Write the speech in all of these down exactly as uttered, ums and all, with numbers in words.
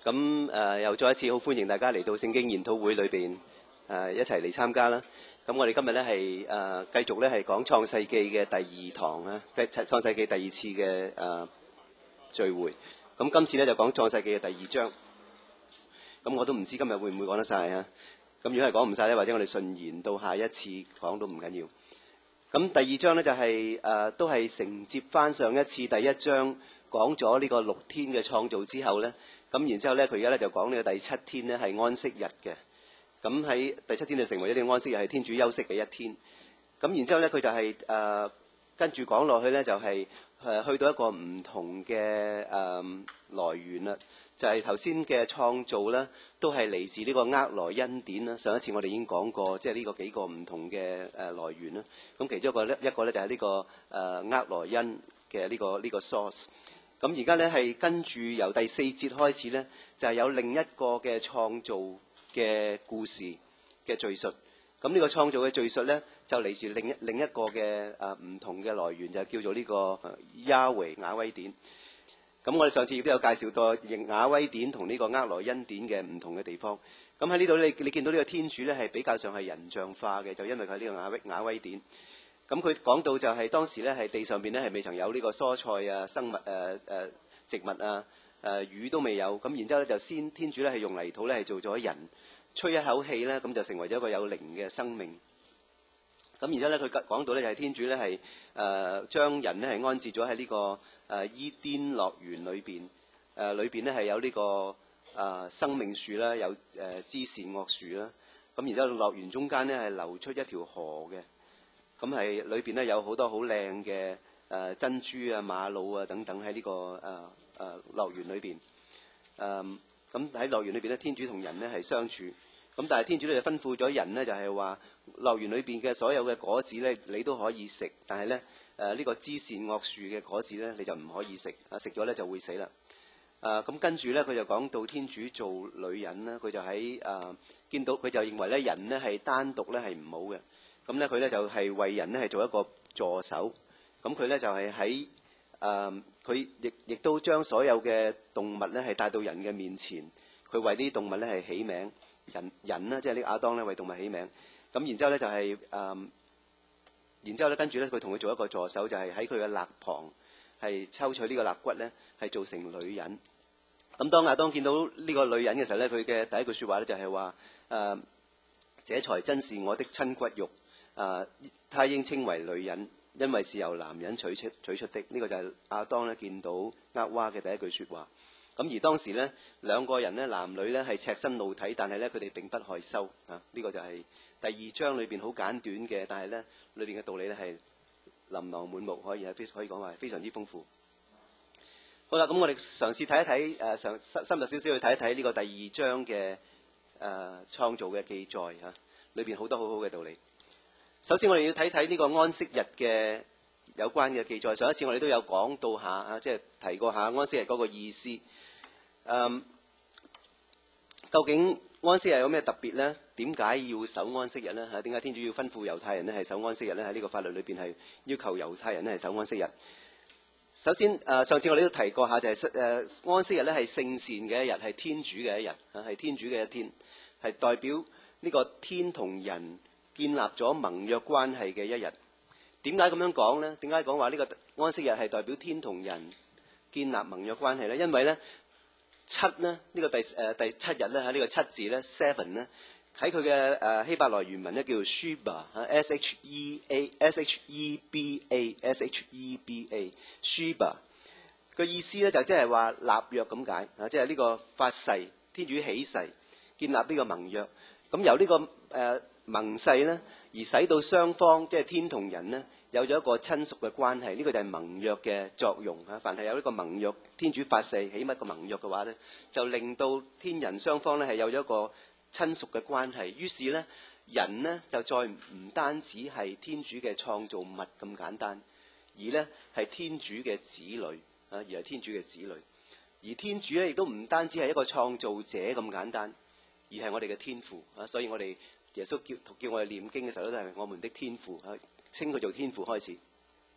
咁誒、呃、又再一次好歡迎大家嚟到聖經研討會裏邊誒一齊嚟參加啦。咁我哋今日咧係誒繼續咧係講創世記嘅第二堂啊，即係創世記第二次嘅誒、呃、聚會。咁今次咧就講創世記嘅第二章。咁我都唔知今日會唔會講得晒啊。咁如果係講唔晒咧，或者我哋順延到下一次講都唔緊要。咁第二章咧就係、是、誒、呃、都係承接翻上一次第一章講咗呢個六天嘅創造之後咧。咁然之後咧，佢而家咧就講呢個第七天咧係安息日嘅。咁喺第七天就成為咗呢個安息日，係天主休息嘅一天。咁然之後咧，佢就係、是、誒、呃、跟住講落去咧，就係、是、誒去到一個唔同嘅誒、呃、來源啦。就係頭先嘅創造咧，都係嚟自呢個厄羅恩典啦。上一次我哋已經講過，即係呢個幾個唔同嘅誒來源啦。咁其中一個咧，一個咧就係呢、這個誒厄羅恩嘅呢個呢、這個 source。咁而家咧係跟住由第四節開始咧，就係、是、有另一個嘅創造嘅故事嘅敘述。咁呢個創造嘅敘述咧，就嚟自另一另一個嘅誒唔同嘅來源，就叫做呢個亞維雅威典。咁我哋上次亦都有介紹過雅威典同呢個厄羅恩典嘅唔同嘅地方。咁喺呢度你你見到呢個天主咧係比較上係人像化嘅，就因為佢係呢個雅威雅威典。咁佢講到就係當時咧係地上邊咧係未曾有呢個蔬菜啊、生物誒誒、呃、植物啊、誒、呃、魚都未有。咁然之後咧就先天主咧係用泥土咧係做咗人，吹一口氣咧咁就成為咗一個有靈嘅生命。咁然之後咧佢講到咧就係天主咧係誒將人咧係安置咗喺呢個誒、呃、伊甸樂園裏邊。誒裏邊咧係有呢、這個誒、呃、生命樹啦，有誒、呃、知善惡樹啦。咁然之後樂園中間咧係流出一條河嘅。咁係裏邊咧有好多好靚嘅誒珍珠啊、瑪瑙啊等等喺呢、這個誒誒樂園裏邊。誒咁喺樂園裏邊咧，天主同人咧係相處。咁但係天主咧就吩咐咗人咧，就係話樂園裏邊嘅所有嘅果子咧，你都可以食。但係咧誒呢、呃這個知善惡樹嘅果子咧，你就唔可以食。啊，食咗咧就會死啦。誒、呃、咁跟住咧，佢就講到天主做女人啦，佢就喺誒、呃、見到佢就認為咧人咧係單獨咧係唔好嘅。咁咧佢咧就係為人咧係做一個助手，咁佢咧就係喺誒佢亦亦都將所有嘅動物咧係帶到人嘅面前，佢為呢啲動物咧係起名，人人咧即係呢亞當咧為動物起名，咁然之後咧就係、是、誒、呃，然之後咧跟住咧佢同佢做一個助手，就係喺佢嘅肋旁係抽取呢個肋骨咧係做成女人。咁當亞當見到呢個女人嘅時候咧，佢嘅第一句説話咧就係話誒，這才真是我的親骨肉。啊！他應稱為女人，因為是由男人取出取出的。呢、這個就係亞當咧見到厄娃嘅第一句説話。咁而當時咧兩個人咧男女咧係赤身露體，但係咧佢哋並不害羞啊！呢、這個就係第二章裏邊好簡短嘅，但係咧裏邊嘅道理咧係琳琅滿目，可以係非可以講話係非常之豐富。好啦，咁我哋嘗試睇一睇誒，上、呃、深深入少少去睇一睇呢個第二章嘅誒、呃、創造嘅記載嚇，裏邊好多好好嘅道理。首先我哋要睇睇呢個安息日嘅有關嘅記載。上一次我哋都有講到下啊，即係提過下安息日嗰個意思。嗯，究竟安息日有咩特別呢？點解要守安息日呢？嚇，點解天主要吩咐猶太人咧係守安息日呢？喺呢個法律裏邊係要求猶太人咧係守安息日。首先誒，上次我哋都提過下，就係誒安息日咧係聖善嘅一日，係天主嘅一日啊，係天主嘅一天，係代表呢個天同人建立咗盟約關係嘅一日。點解咁樣講呢？點解講話呢個安息日係代表天同人建立盟約關係呢？因為呢七呢，呢、這個第誒、呃、第七日咧喺呢個七字咧 seven 呢，喺佢嘅誒希伯來原文咧叫做 Sheba S H E A S H E B A S H E B A Sheba 個意思咧就即係話立約咁解啊，即係呢個發誓，天主起誓建立呢個盟約。咁由呢、這個誒。呃盟誓咧，而使到雙方即係天同人呢，有咗一個親屬嘅關係，呢、這個就係盟約嘅作用嚇。凡係有呢個盟約，天主發誓起乜個盟約嘅話咧，就令到天人雙方咧係有咗一個親屬嘅關係。於是咧，人呢就再唔單止係天主嘅創造物咁簡單，而咧係天主嘅子女啊，而係天主嘅子女。而天主咧亦都唔單止係一個創造者咁簡單，而係我哋嘅天父啊。所以我哋耶穌叫叫我哋念經嘅時候咧，都係我們的天父，稱佢做天父開始。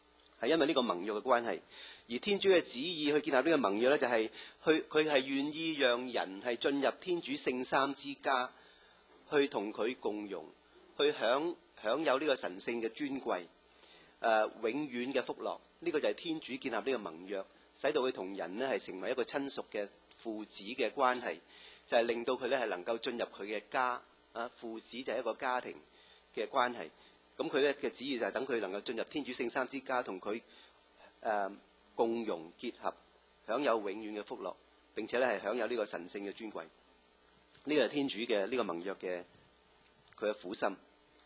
係因為呢個盟約嘅關係。而天主嘅旨意去建立呢個盟約咧，就係去佢係願意讓人係進入天主聖三之家，去同佢共融，去享享有呢個神聖嘅尊貴，誒、呃、永遠嘅福樂。呢、這個就係天主建立呢個盟約，使到佢同人呢係成為一個親屬嘅父子嘅關係，就係、是、令到佢咧係能夠進入佢嘅家。啊，父子就係一個家庭嘅關係。咁佢咧嘅旨意就係等佢能夠進入天主聖三之家，同佢誒共融結合，享有永遠嘅福樂，並且咧係享有呢個神聖嘅尊貴。呢個係天主嘅呢個盟約嘅佢嘅苦心。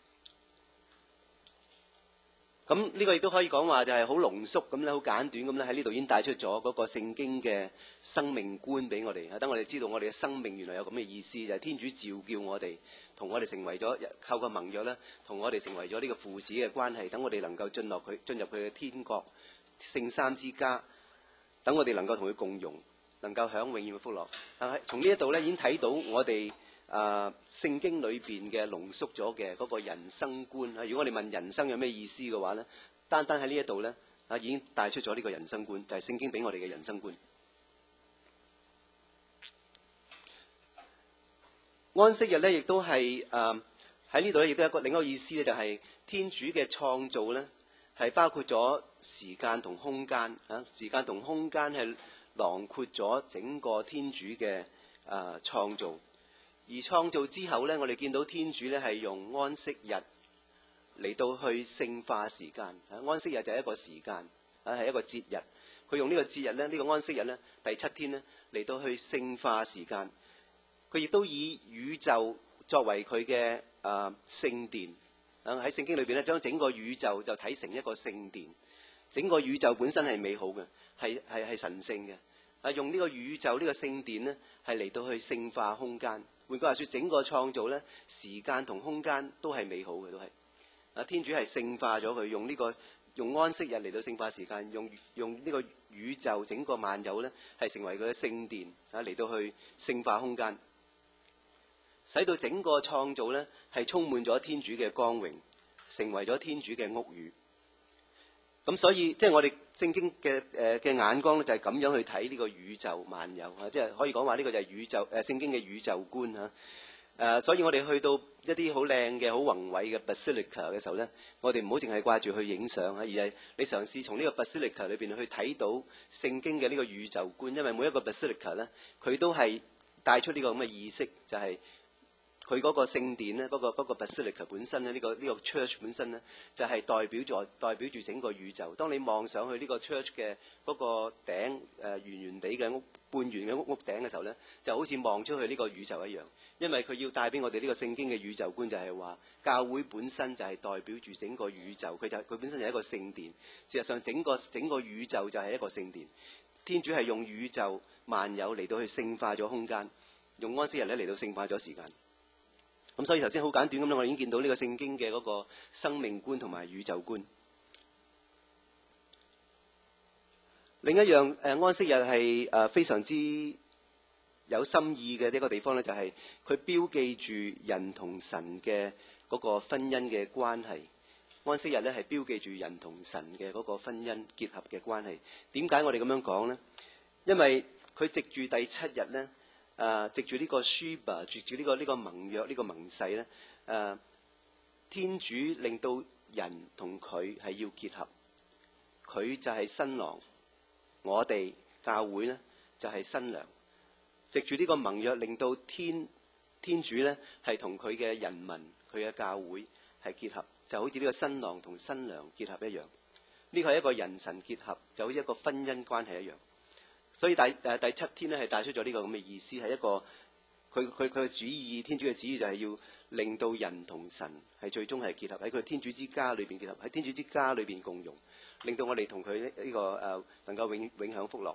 咁呢個亦都可以講話就係好濃縮咁咧，好簡短咁咧喺呢度已經帶出咗嗰個聖經嘅生命觀俾我哋，等我哋知道我哋嘅生命原來有咁嘅意思，就係天主召叫我哋，同我哋成為咗透過盟約咧，同我哋成為咗呢個父子嘅關係，等我哋能夠進落佢進入佢嘅天國聖三之家，等我哋能夠同佢共融，能夠享永遠嘅福樂。但係從呢一度咧已經睇到我哋。啊！聖經裏邊嘅濃縮咗嘅嗰個人生觀啊，如果我哋問人生有咩意思嘅話咧，單單喺呢一度咧啊，已經帶出咗呢個人生觀，就係聖經俾我哋嘅人生觀。安息日咧，亦都係啊喺呢度咧，亦都有一個另一個意思咧，就係天主嘅創造咧，係包括咗時間同空間啊，時間同空間係囊括咗整個天主嘅啊創造。而創造之後咧，我哋見到天主咧係用安息日嚟到去聖化時間。安息日就係一個時間，啊係一個節日。佢用呢個節日咧，呢個安息日咧，第七天咧嚟到去聖化時間。佢亦都以宇宙作為佢嘅啊聖殿。啊喺聖經裏邊咧，將整個宇宙就睇成一個聖殿。整個宇宙本身係美好嘅，係係係神聖嘅。啊用呢個宇宙呢個聖殿咧，係嚟到去聖化空間。換句話說，整個創造咧，時間同空間都係美好嘅，都係啊！天主係聖化咗佢，用呢、這個用安息日嚟到聖化時間，用用呢個宇宙整個萬有咧，係成為佢嘅聖殿啊，嚟到去聖化空間，使到整個創造咧係充滿咗天主嘅光榮，成為咗天主嘅屋宇。咁所以即係、就是、我哋聖經嘅誒嘅眼光咧，就係咁樣去睇呢個宇宙萬有啊！即係可以講話呢個就係宇宙誒聖經嘅宇宙觀嚇。誒，所以我哋去到一啲好靚嘅、好宏偉嘅 Basilica 嘅時候咧，我哋唔好淨係掛住去影相啊，而係你嘗試從呢個 Basilica 裏邊去睇到聖經嘅呢個宇宙觀，因為每一個 Basilica 咧，佢都係帶出呢個咁嘅意識，就係、是。佢嗰個聖殿咧，嗰、那個嗰、那個 Basilica 本身咧，呢、這個呢、這個 church 本身咧，就係、是、代表住代表住整個宇宙。當你望上去呢個 church 嘅嗰個頂誒、呃、圓圓地嘅屋半圓嘅屋屋頂嘅時候咧，就好似望出去呢個宇宙一樣。因為佢要帶俾我哋呢個聖經嘅宇宙觀，就係話教會本身就係代表住整個宇宙，佢就佢本身就係一個聖殿。事實上，整個整個宇宙就係一個聖殿。天主係用宇宙萬有嚟到去聖化咗空間，用安息日咧嚟到聖化咗時間。咁所以頭先好簡短咁樣，我哋已經見到呢個聖經嘅嗰個生命觀同埋宇宙觀。另一樣誒安息日係誒非常之有心意嘅一個地方咧，就係佢標記住人同神嘅嗰個婚姻嘅關係。安息日咧係標記住人同神嘅嗰個婚姻結合嘅關係。點解我哋咁樣講咧？因為佢藉住第七日咧。誒、呃，藉住呢個書吧，藉住呢個呢、這個盟約，呢、這個盟誓咧，誒、呃，天主令到人同佢係要結合，佢就係新郎，我哋教會咧就係、是、新娘。藉住呢個盟約，令到天天主咧係同佢嘅人民，佢嘅教會係結合，就好似呢個新郎同新娘結合一樣。呢個係一個人神結合，就好似一個婚姻關係一樣。所以第誒第七天咧係帶出咗呢個咁嘅意思，係一個佢佢佢嘅旨意，天主嘅旨意就係要令到人同神係最終係結合喺佢天主之家裏邊結合，喺天主之家裏邊共融，令到我哋同佢呢個誒、呃、能夠永永享福樂。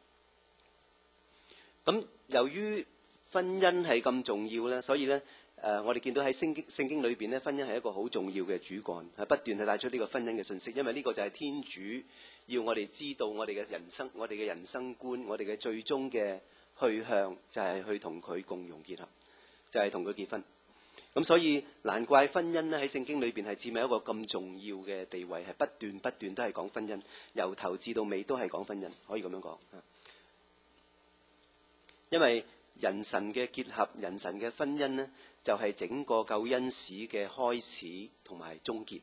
咁由於婚姻係咁重要咧，所以咧誒、呃、我哋見到喺聖經聖經裏邊咧，婚姻係一個好重要嘅主幹，係不斷係帶出呢個婚姻嘅信息，因為呢個就係天主。要我哋知道我哋嘅人生，我哋嘅人生觀，我哋嘅最終嘅去向就係去同佢共融結合，就係同佢結婚。 咁所以難怪婚姻咧喺聖經裏邊係佔有一個咁重要嘅地位，係不斷不斷都係講婚姻，由頭至到尾都係講婚姻，可以咁樣講。因為人神嘅結合，人神嘅婚姻呢，就係整個救恩史嘅開始同埋終結。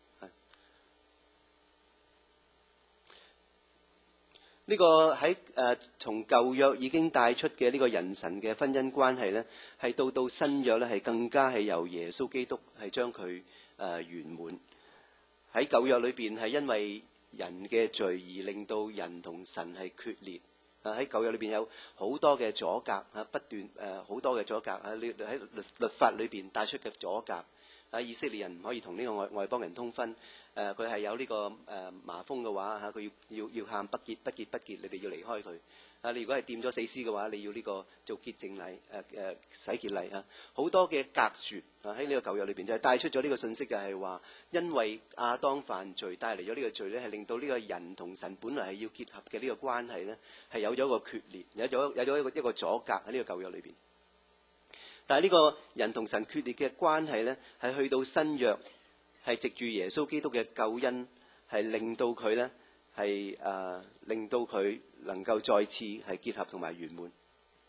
呢個喺誒從舊約已經帶出嘅呢個人神嘅婚姻關係呢，係到到新約呢，係更加係由耶穌基督係將佢誒圓滿。喺舊約裏邊係因為人嘅罪而令到人同神係決裂。啊，喺舊約裏邊有好多嘅阻隔啊，不斷誒好多嘅阻隔啊，你喺律律法裏邊帶出嘅阻隔啊，以色列人唔可以同呢個外外邦人通婚。誒佢係有呢、這個誒、呃、麻風嘅話嚇，佢、啊、要要要喊不潔不潔不潔，你哋要離開佢。啊，你如果係掂咗死屍嘅話，你要呢個做潔淨禮誒誒洗潔禮啊，好多嘅隔絕啊喺呢個舊約裏邊就係帶出咗呢個信息，就係話因為亞當犯罪帶嚟咗呢個罪咧，係令到呢個人同神本來係要結合嘅呢個關係咧，係有咗一個決裂，有咗有咗一個一個阻隔喺呢個舊約裏邊。但係呢個人同神決裂嘅關係咧，係去到新約。係藉住耶穌基督嘅救恩，係令到佢咧係誒令到佢能夠再次係結合同埋圓滿。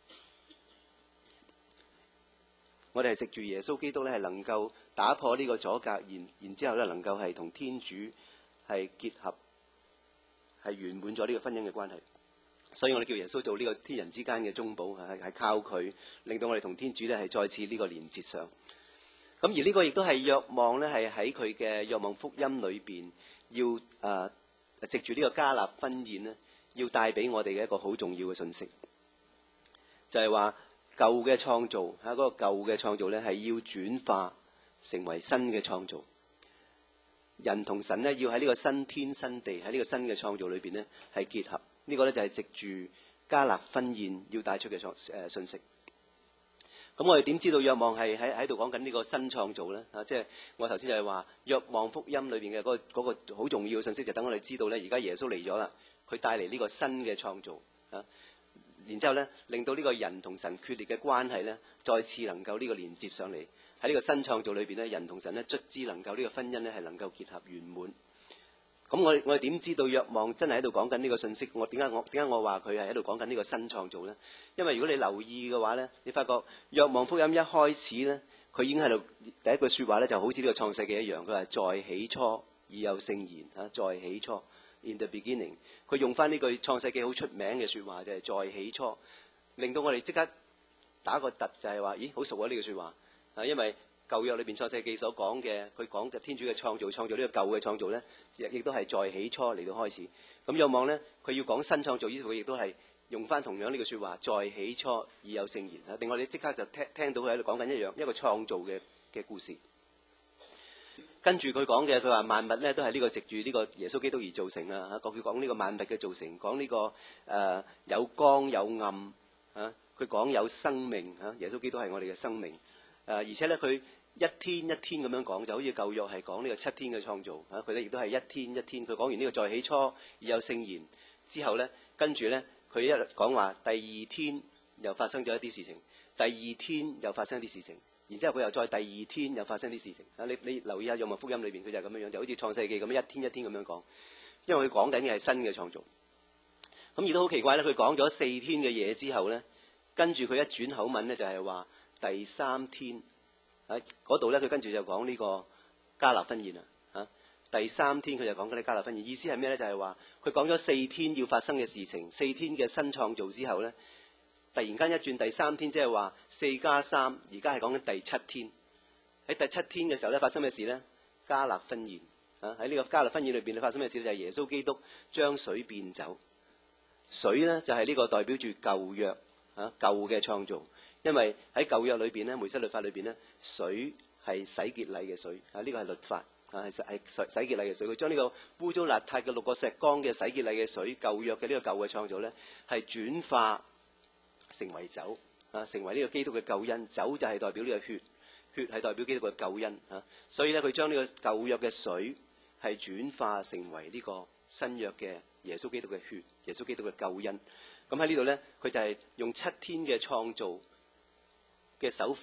我哋係藉住耶穌基督咧係能夠打破呢個阻隔，然然之後咧能夠係同天主係結合，係圓滿咗呢個婚姻嘅關係。所以我哋叫耶穌做呢個天人之間嘅中保，係係靠佢令到我哋同天主咧係再次呢個連結上。咁而呢個亦都係若望咧，係喺佢嘅若望福音裏邊，要誒、呃、藉住呢個加納婚宴咧，要帶俾我哋嘅一個好重要嘅信息，就係話舊嘅創造嚇嗰、那個舊嘅創造咧，係要轉化成為新嘅創造。人同神咧，要喺呢個新天新地喺呢個新嘅創造裏邊咧，係結合。呢、這個咧就係藉住加納婚宴要帶出嘅創誒信息。咁我哋點知道若望係喺喺度講緊呢個新創造咧？啊，即係我頭先就係話若望福音裏邊嘅嗰個嗰個好重要嘅信息，就等我哋知道咧，而家耶穌嚟咗啦，佢帶嚟呢個新嘅創造啊，然之後咧令到呢個人同神決裂嘅關係咧，再次能夠呢個連接上嚟。喺呢個新創造裏邊咧，人同神咧卒之能夠呢個婚姻咧係能夠結合圓滿。咁我我哋點知道若望真係喺度講緊呢個信息？我點解我點解我話佢係喺度講緊呢個新創造咧？因為如果你留意嘅話咧，你發覺若望福音一開始咧，佢已經喺度第一句説話咧，就好似呢個創世記一樣，佢話在起初已有聖言嚇，在起初 in the beginning， 佢用翻呢句創世記好出名嘅説話，就係在起初，令到我哋即刻打個突，就係話咦好熟啊呢句説話啊，因為舊約裏邊創世記所講嘅，佢講嘅天主嘅創造，創造呢個舊嘅創造咧，亦亦都係在起初嚟到開始。咁若望咧，佢要講新創造，於是佢亦都係用翻同樣呢句説話，在起初已有聖言啊！令我哋即刻就聽聽到佢喺度講緊一樣一個創造嘅嘅故事。跟住佢講嘅，佢話萬物咧都係呢個藉住呢個耶穌基督而造成啊！嚇，佢講呢個萬物嘅造成，講呢、這個誒、呃、有光有暗啊，佢講有生命啊，耶穌基督係我哋嘅生命誒、啊，而且咧佢。一天一天咁樣講，就好似舊約係講呢個七天嘅創造啊，佢咧亦都係一天一天。佢講完呢個在起初已有聖言之後咧，跟住咧佢一講話第二天又發生咗一啲事情，第二天又發生一啲事情，然之後佢又再第二天又發生啲事情啊！你你留意下《若望福音》裏邊，佢就係咁樣樣，就好似創世記咁樣一天一天咁樣講，因為佢講緊嘅係新嘅創造。咁而都好奇怪咧，佢講咗四天嘅嘢之後咧，跟住佢一轉口吻咧，就係話第三天。喺嗰度咧，佢跟住就講呢個加納婚宴啊！嚇，第三天佢就講緊啲加納婚宴，意思係咩咧？就係話佢講咗四天要發生嘅事情，四天嘅新創造之後咧，突然間一轉第三天，即係話四加三，而家係講緊第七天。喺第七天嘅時候咧，發生咩事咧？加納婚宴啊！喺呢個加納婚宴裏邊，你發生咩事咧？就係耶穌基督將水變酒，水咧就係呢個代表住舊約啊，舊嘅創造。因為喺舊約裏邊咧，梅瑟律法裏邊咧，水係洗潔禮嘅水啊，呢個係律法啊，係係洗洗潔禮嘅水。佢將呢個污糟邋遢嘅六個石缸嘅洗潔禮嘅水，舊約嘅呢個舊嘅創造咧，係轉化成為酒啊，成為呢個基督嘅救恩。酒就係代表呢個血，血係代表基督嘅救恩啊。所以咧，佢將呢個舊約嘅水係轉化成為呢個新約嘅耶穌基督嘅血，耶穌基督嘅救恩。咁喺呢度咧，佢就係用七天嘅創造嘅手法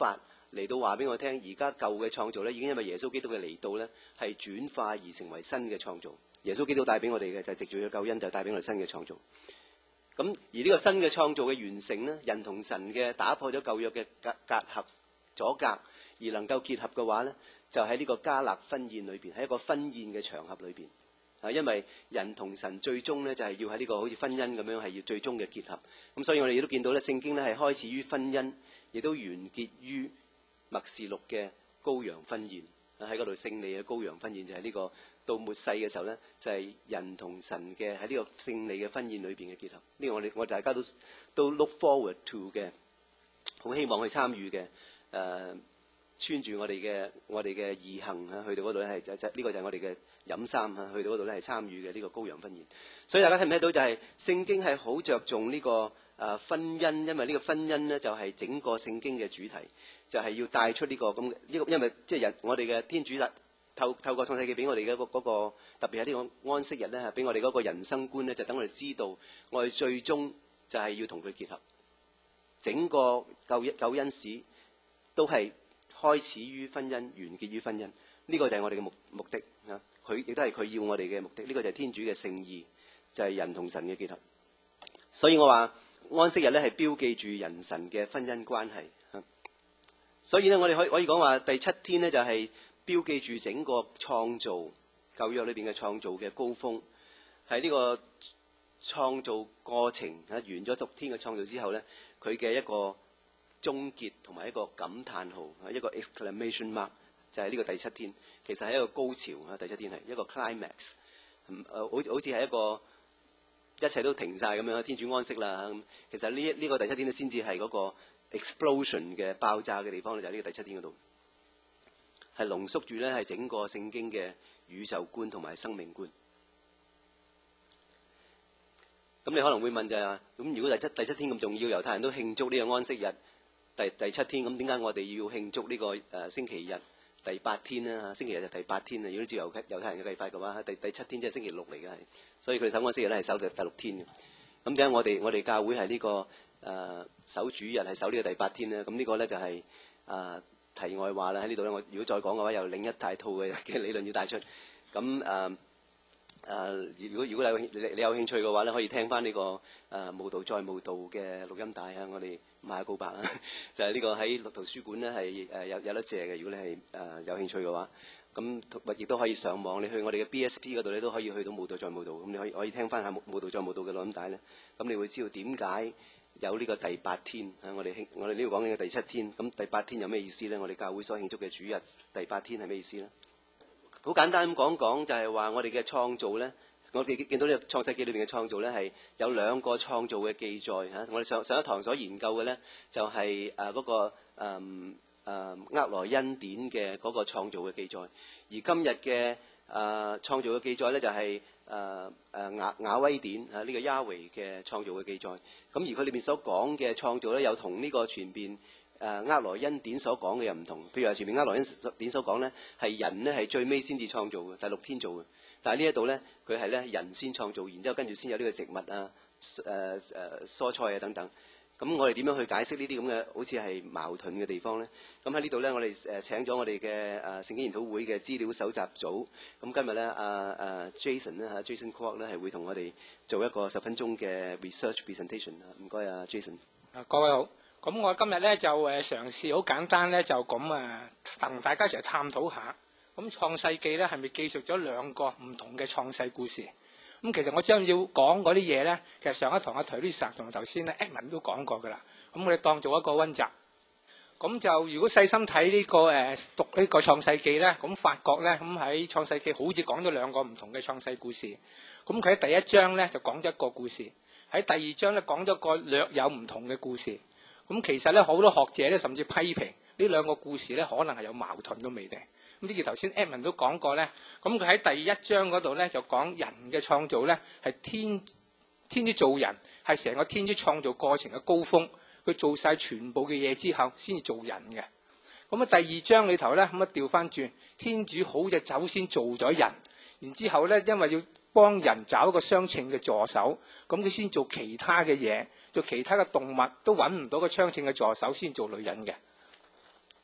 嚟到話俾我聽，而家舊嘅創造咧，已經因為耶穌基督嘅嚟到咧，係轉化而成為新嘅創造。耶穌基督帶俾我哋嘅就係藉住嘅救恩，就帶俾我哋新嘅創造。咁而呢個新嘅創造嘅完成咧，人同神嘅打破咗舊約嘅隔隔閡阻隔，而能夠結合嘅話咧，就喺呢個加勒婚宴裏邊，喺一個婚宴嘅場合裏邊。啊，因為人同神最終咧就係要喺呢個好似婚姻咁樣係要最終嘅結合。咁所以我哋亦都見到咧，聖經咧係開始於婚姻，亦都完結於默示錄嘅羔羊婚宴。喺嗰度勝利嘅羔羊婚宴就係呢個到末世嘅時候咧，就係人同神嘅喺呢個勝利嘅婚宴裏邊嘅結合。呢個我哋我大家都都 look forward to 嘅，好希望去參與嘅。誒、呃，穿住我哋嘅我哋嘅義行啊，去到嗰度咧係就就呢個就係我哋嘅飲衫啊，去到嗰度咧係參與嘅呢個羔羊婚宴。所以大家睇唔睇到就係、是、聖經係好着重呢、這個誒、呃、婚姻，因為呢個婚姻咧就係、是、整個聖經嘅主題，就係、是、要帶出呢、這個咁呢個，因為即係人我哋嘅天主啦，透透過創世記俾我哋嘅嗰個特別係呢個安息日咧，係俾我哋嗰個人生觀咧，就等我哋知道我哋最終就係要同佢結合。整個救救恩史都係開始於婚姻，完結於婚姻。呢、這個就係我哋嘅目目的啊！佢亦都係佢要我哋嘅目的。呢、這個就係天主嘅聖意，就係、是、人同神嘅結合。所以我話安息日咧係標記住人神嘅婚姻關係。啊、所以咧，我哋可以可以講話第七天咧就係、是、標記住整個創造舊約裏邊嘅創造嘅高峰。喺呢個創造過程啊完咗六天嘅創造之後咧，佢嘅一個終結同埋一個感嘆號，一個 exclamation mark， 就係呢個第七天。其實係一個高潮啊！第七天係一個 climax， 誒、呃、好似好似係一個一切都停晒咁樣，天主安息啦。其實呢呢、這個第七天咧，先至係嗰個 explosion 嘅爆炸嘅地方咧，就喺、是、呢個第七天嗰度，係濃縮住咧係整個聖經嘅宇宙觀同埋生命觀。咁你可能會問就係、是、話，咁如果第七第七天咁重要，猶太人都慶祝呢個安息日第第七天，咁點解我哋要慶祝呢、這個誒、呃、星期日第八天咧？星期日就第八天啊！如果照猶猶太人嘅計法嘅話，第第七天即係星期六嚟嘅，係，所以佢哋守安息日咧係守到第六天嘅。咁點解我哋我哋教會係呢、這個誒、呃、守主日係守呢個第八天咧？咁呢個咧就係、是、誒、呃、題外話啦。喺呢度咧，我如果再講嘅話，又另一大套嘅嘅理論要帶出。咁誒。呃誒、呃，如果如果你有你，你有興趣嘅話咧，可以聽翻呢、這個誒、呃、慕道再慕道嘅錄音帶啊！我哋賣下告白啊，就係、是、呢個喺圖書館咧係誒有有得借嘅。如果你係誒、呃、有興趣嘅話，咁亦都可以上網。你去我哋嘅 B S P 嗰度咧都可以去到慕道再慕道。咁你可以可以聽翻下慕道再慕道嘅錄音帶咧。咁你會知道點解有呢個第八天啊？我哋慶我哋呢度講緊嘅第七天。咁第八天有咩意思咧？我哋教會所慶祝嘅主日第八天係咩意思咧？好簡單咁講講，就係話我哋嘅創造咧，我哋見到呢個創世記裏邊嘅創造咧，係有兩個創造嘅記載嚇。我哋上上一堂所研究嘅咧，就係誒嗰個誒誒厄羅恩典嘅嗰個創造嘅記載。而今日嘅誒創造嘅記載咧，就係誒誒雅雅威典嚇呢個雅維嘅創造嘅記載。咁而佢裏邊所講嘅創造咧，有同呢個全邊誒厄羅恩典所講嘅又唔同。譬如話前面厄羅恩典所講咧，係人咧係最尾先至創造嘅，第六天做嘅。但係呢一度咧，佢係咧人先創造，然之後跟住先有呢個植物啊、誒、呃、誒、呃、蔬菜啊等等。咁我哋點樣去解釋呢啲咁嘅好似係矛盾嘅地方咧？咁喺呢度咧，我哋誒請咗我哋嘅誒聖經研討會嘅資料搜集組。咁今日咧，阿、啊、阿、啊、Jason 咧嚇 Jason Kwok 咧係會同我哋做一個十分鐘嘅 research presentation。唔該啊 Jason。 啊，各位好。咁我今日咧就誒嘗試好簡單咧，就咁啊同大家一齊探討下。咁創世記咧係咪記述咗兩個唔同嘅創世故事？咁其實我將要講嗰啲嘢咧，其實上一堂阿 Teresa 同頭先咧 Edmund 都講過㗎啦。咁我哋當做一個溫習。咁就如果細心睇呢、這個誒、呃、讀呢個創世記咧，咁發覺咧咁喺創世記好似講咗兩個唔同嘅創世故事。咁佢喺第一章咧就講咗一個故事，喺第二章咧講咗個略有唔同嘅故事。咁其實咧好多學者咧甚至批評呢兩個故事咧可能係有矛盾都未定。咁呢個頭先 Edmund 都講過咧，咁佢喺第一章嗰度咧就講人嘅創造咧係天天主造人係成個天主創造過程嘅高峰，佢做晒全部嘅嘢之後先至做人嘅。咁啊第二章裏頭咧咁啊調翻轉，天主好就走先做咗人，然之後咧因為要幫人找一個相稱嘅助手，咁佢先做其他嘅嘢，做其他嘅動物都揾唔到個相稱嘅助手，先做女人嘅。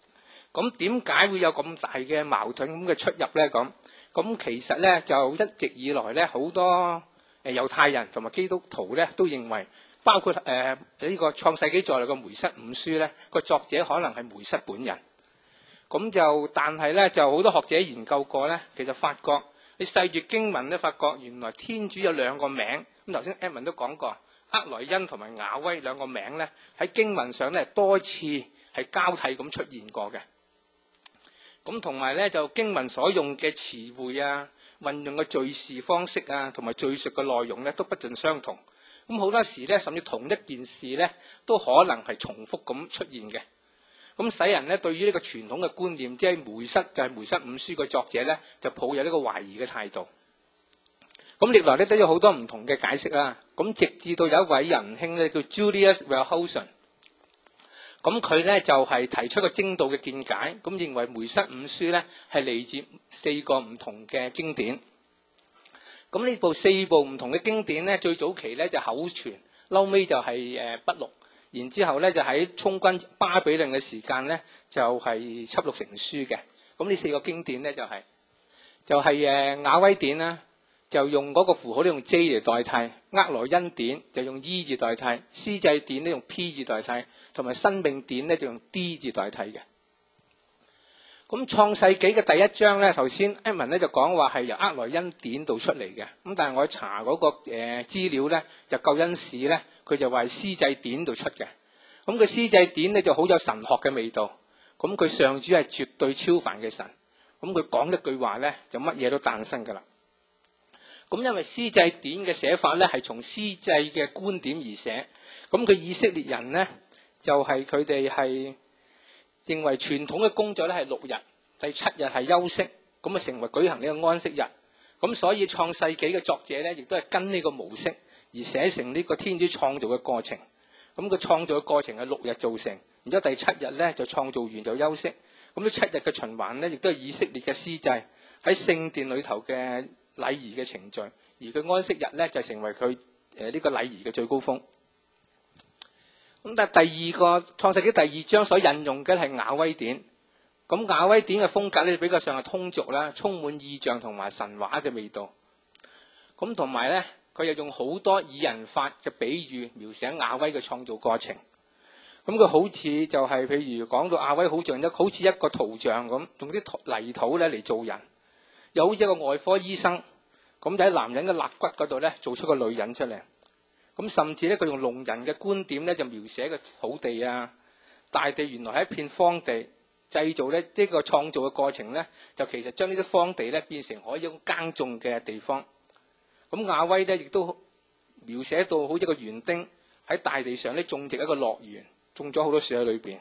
咁點解會有咁大嘅矛盾咁嘅出入咧？咁咁其實咧就一直以來咧，好多誒猶太人同埋基督徒咧都認為，包括誒呢、呃這個創世紀在內嘅梅瑟五書咧，個作者可能係梅瑟本人。咁就但係咧就好多學者研究過咧，其實發覺你細閱經文咧，發覺原來天主有兩個名。咁頭先 Edmund 都講過，厄萊恩同埋雅威兩個名咧喺經文上咧多次係交替咁出現過嘅。咁同埋咧就經文所用嘅詞彙啊、運用嘅敘事方式啊，同埋敘述嘅內容咧都不盡相同。咁好多時咧，甚至同一件事咧都可能係重複咁出現嘅。咁使人咧對於呢個傳統嘅觀念，即係梅瑟就係梅瑟五書嘅作者咧，就抱有呢個懷疑嘅態度。咁歷來咧都有好多唔同嘅解釋啦。咁直至到有一位仁兄咧叫 Julius Wellhausen。咁佢咧就係、是、提出個精道嘅見解，咁認為梅瑟五書咧係嚟自四個唔同嘅經典。咁呢部四部唔同嘅經典咧，最早期咧就口傳，後尾就係誒筆錄，然之後咧就喺充軍巴比倫嘅時間咧就係輯錄成書嘅。咁呢四個經典咧就係、是、就係、是、誒雅威典啦，就用嗰個符號咧用 J 嚟代替；厄萊恩典就用 E 字代替；司祭典咧用 P 字代替。同埋申命典咧就用 D 字代替嘅。咁創世紀嘅第一章咧，頭先 Edmund 咧就講話係由厄萊恩典度出嚟嘅。咁但係我查嗰、那個誒資、呃、料咧，就救恩史咧，佢就話係司祭典度出嘅。咁佢司祭典咧就好有神學嘅味道。咁佢上主係絕對超凡嘅神。咁佢講一句話咧，就乜嘢都誕生㗎啦。咁因為司祭典嘅寫法咧係從司祭嘅觀點而寫。咁佢以色列人咧。就係佢哋係認為傳統嘅工作咧係六日，第七日係休息，咁啊成為舉行呢個安息日。咁所以創世紀嘅作者咧，亦都係跟呢個模式而寫成呢個天主創造嘅過程。咁佢創造嘅過程係六日造成，然之後第七日咧就創造完就休息。咁呢七日嘅循環咧，亦都係以色列嘅司祭喺聖殿裏頭嘅禮儀嘅程序，而佢安息日咧就成為佢誒呢個禮儀嘅最高峰。咁但係第二個創世紀第二章所引用嘅係雅威典，咁雅威典嘅風格咧比較上係通俗啦，充滿意象同埋神話嘅味道。咁同埋咧，佢又用好多擬人法嘅比喻描寫雅威嘅創造過程。咁佢好似就係、是、譬如講到雅威好像一好似一個圖像咁，用啲泥土咧嚟做人，又好似一個外科醫生，咁就喺男人嘅肋骨嗰度咧做出個女人出嚟。咁甚至咧，佢用聾人嘅觀點咧，就描寫個土地啊、大地原來係一片荒地，製造咧呢個創造嘅過程咧，就其實將呢啲荒地咧變成可以耕種嘅地方。咁雅威咧亦都描寫到好似一個園丁喺大地上咧種植一個樂園，種咗好多樹喺裏邊。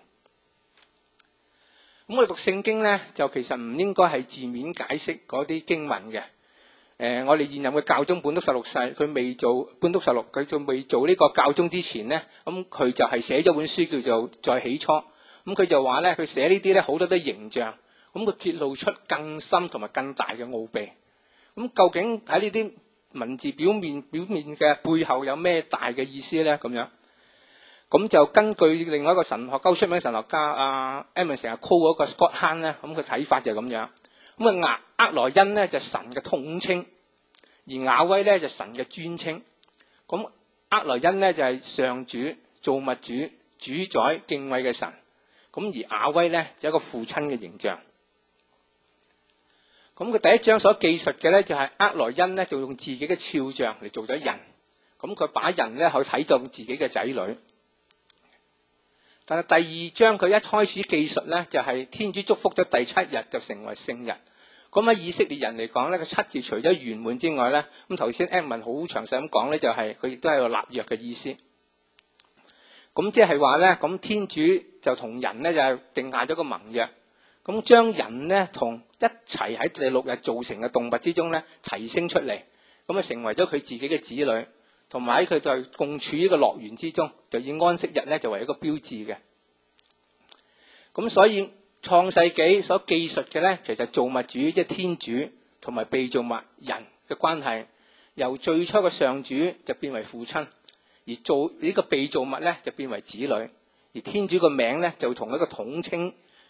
咁我哋讀聖經咧，就其實唔應該係字面解釋嗰啲經文嘅。誒、呃，我哋現任嘅教宗本篤十六世，佢未做本篤十六，佢仲未做呢個教宗之前咧，咁、嗯、佢就係寫咗本書叫做《在起初》。咁、嗯、佢就話咧，佢寫呢啲咧好多都形象，咁、嗯、佢揭露出更深同埋更大嘅奧秘。咁、嗯、究竟喺呢啲文字表面表面嘅背後有咩大嘅意思咧？咁樣，咁、嗯、就根據另外一個神學家出名神學家阿 Edmund 成日 call 嗰個 Scott Hahn 咧，咁佢睇法就係咁樣。咁啊，厄萊恩咧就是、神嘅統稱，而雅威咧就是、神嘅尊稱。咁厄萊恩咧就係、是、上主、造物主、主宰、敬畏嘅神。咁而雅威咧就是、一個父親嘅形象。咁佢第一章所記述嘅咧就係厄萊恩咧就用自己嘅肖像嚟做咗人。咁佢把人咧去睇作自己嘅仔女。但係第二章佢一開始記述咧就係、是、天主祝福咗第七日就成為聖日。咁喺以色列人嚟講咧，個七字除咗圓滿之外咧，咁頭先 Edmund 好詳細咁講咧，就係佢亦都係個立約嘅意思。咁即係話咧，咁天主就同人咧就係定下咗個盟約，咁將人咧同一齊喺第六日造成嘅動物之中咧提升出嚟，咁啊成為咗佢自己嘅子女，同埋喺佢就共處呢個樂園之中，就以安息日咧就為一個標誌嘅。咁所以創世紀所記述嘅咧，其實造物主即係天主同埋被造物人嘅關係，由最初嘅上主就變為父親，而做呢個被造物咧就變為子女，而天主個名咧就同一個統稱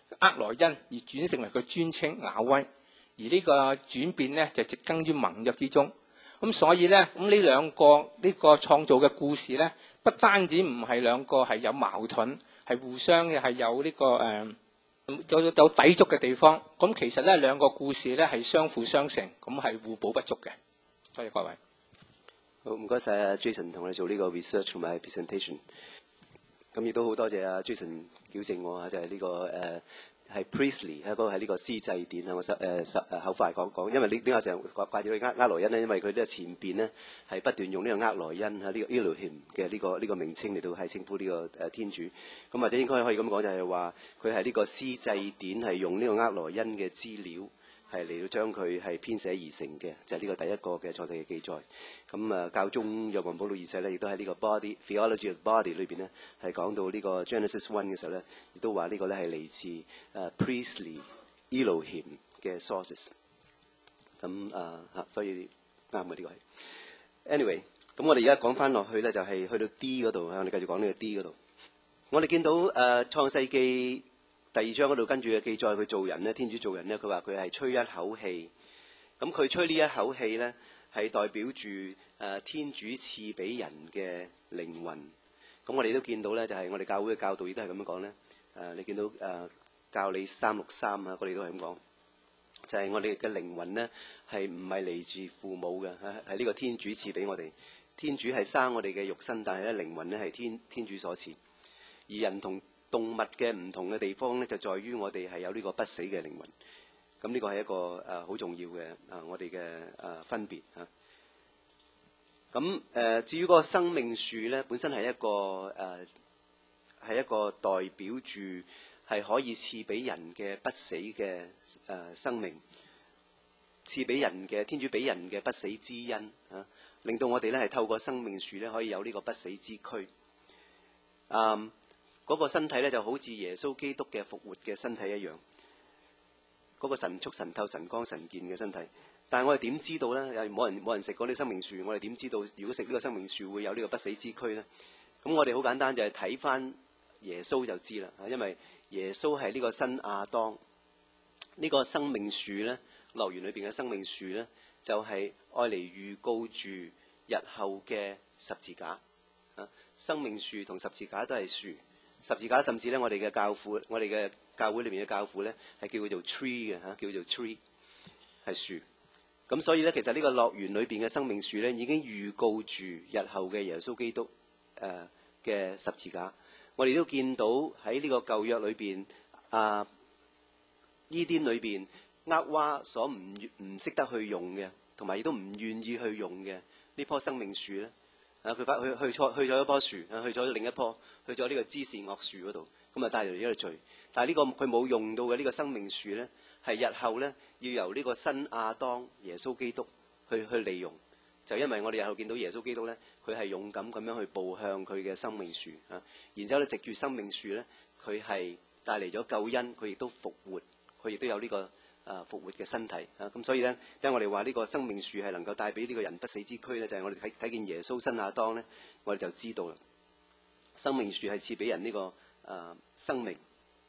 厄萊恩而轉成為佢尊稱雅威，而呢個轉變咧就植根於盟約之中。咁所以咧，咁呢兩個呢、呢個創造嘅故事咧，不單止唔係兩個係有矛盾，係互相嘅係有呢、呢個誒、呃、有有抵觸嘅地方。咁其實咧兩個故事咧係相輔相成，咁係互補不足嘅。多謝各位。 好，唔該晒啊 Jason 同我哋做呢個 research 同埋 presentation。咁亦都好多謝啊 Jason 矯正我啊，就係、是、呢、這個誒係、uh, Priestley 嗰個係呢個司祭典啊，我實誒實誒口快講講，因為呢點解成日掛住佢厄厄萊恩呢？因為佢呢個前邊呢係不斷用呢個厄萊恩啊呢、這個 Elohim 嘅呢、這個呢、這個名稱嚟到係稱呼呢個誒天主。咁或者應該可以咁講，就係話佢係呢個司祭典係用呢個厄萊恩嘅資料。係嚟到將佢係編寫而成嘅，就係、是、呢個第一個嘅創世嘅記載。咁啊，教宗若望保祿二世咧，亦都喺呢個 body theology of body 裏邊咧，係講到呢個 Genesis one 嘅時候咧，亦都話呢個咧係嚟自誒、uh, Priestley Elohim 嘅 sources。咁啊嚇，所以啱嘅呢個係。Anyway，咁我哋而家講翻落去咧，就係、是、去到 D 嗰度啊，我哋繼續講呢個 D 嗰度。我哋見到誒、uh, 創世記。第二章嗰度跟住嘅記載，佢做人咧，天主做人咧，佢話佢係吹一口氣。咁佢吹呢一口氣咧，係代表住誒、呃、天主賜俾人嘅靈魂。咁我哋都見到咧，就係、是、我哋教會嘅教導亦都係咁樣講咧。誒、呃，你見到誒、呃、教理三六三啊，我哋都係咁講，就係、是、我哋嘅靈魂咧係唔係嚟自父母嘅，係呢個天主賜俾我哋。天主係生我哋嘅肉身，但係咧靈魂咧係天天主所賜。而人同動物嘅唔同嘅地方咧，就在於我哋係有呢個不死嘅靈魂。咁呢個係一個誒好、呃、重要嘅啊、呃，我哋嘅誒分別嚇。咁、啊、誒、呃、至於嗰個生命樹咧，本身係一個誒係、呃、一個代表住係可以賜俾人嘅不死嘅誒、呃、生命，賜俾人嘅天主俾人嘅不死之恩啊，令到我哋咧係透過生命樹咧可以有呢個不死之軀。嗯。嗰個身體咧就好似耶穌基督嘅復活嘅身體一樣，嗰、那個神速神透神光神健嘅身體。但係我哋點知道咧？又冇人冇人食過啲生命樹，我哋點知道如果食呢個生命樹會有呢個不死之軀咧？咁我哋好簡單就係睇翻耶穌就知啦。因為耶穌係呢個新亞當，呢、這個生命樹咧，樂園裏邊嘅生命樹咧，就係愛嚟預告住日後嘅十字架。啊，生命樹同十字架都係樹。十字架甚至咧，我哋嘅教父，我哋嘅教會裏面嘅教父咧，係叫佢做 tree 嘅嚇，叫做 tree 係樹。咁所以咧，其實呢個樂園裏邊嘅生命樹咧，已經預告住日後嘅耶穌基督誒嘅、呃、十字架。我哋都見到喺呢個舊約裏邊啊，伊甸裏邊厄娃所唔唔識得去用嘅，同埋亦都唔願意去用嘅呢棵生命樹咧。啊！佢翻去去錯去咗一棵樹，啊去咗另一棵，去咗呢個知善惡樹嗰度，咁啊帶嚟呢個罪。但係呢個佢冇用到嘅呢個生命樹咧，係日後咧要由呢個新亞當耶穌基督去去利用。就因為我哋日後見到耶穌基督咧，佢係勇敢咁樣去步向佢嘅生命樹啊。然之後咧，藉住生命樹咧，佢係帶嚟咗救恩，佢亦都復活，佢亦都有呢個啊復活嘅身體啊，咁所以咧，因為我哋話呢個生命樹係能夠帶俾呢個人不死之軀咧，就係、是、我哋睇睇見耶穌新亞當咧，我哋就知道啦。生命樹係賜俾人呢、這個啊生命，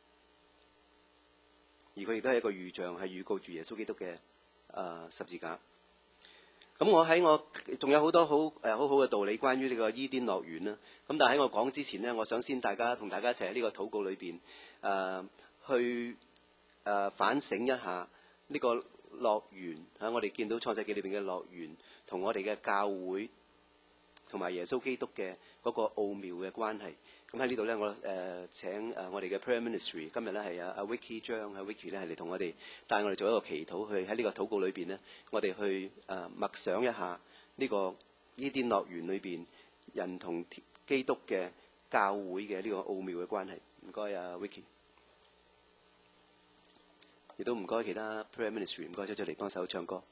而佢亦都係一個預象，係預告住耶穌基督嘅啊十字架。咁我喺我仲有好多好誒好好嘅道理關於呢個伊甸樂園啦。咁但係喺我講之前呢，我想先大家同大家一齊喺呢個禱告裏邊誒去。誒、呃、反省一下呢個樂園嚇、啊，我哋見到創世記裏邊嘅樂園同我哋嘅教會同埋耶穌基督嘅嗰個奧妙嘅關係。咁喺呢度咧，我誒、呃、請誒、呃、我哋嘅 Prayer Ministry 今日咧係阿阿 Vicky 張阿 Vicky 咧係嚟同我哋帶我哋做一個祈禱，去喺呢個禱告裏邊呢，我哋去誒、呃、默想一下呢、這個伊甸樂園裏邊人同基督嘅教會嘅呢個奧妙嘅關係。唔該啊 Vicky。亦都唔該其他 Prayer Ministry 唔該出出嚟幫手唱歌。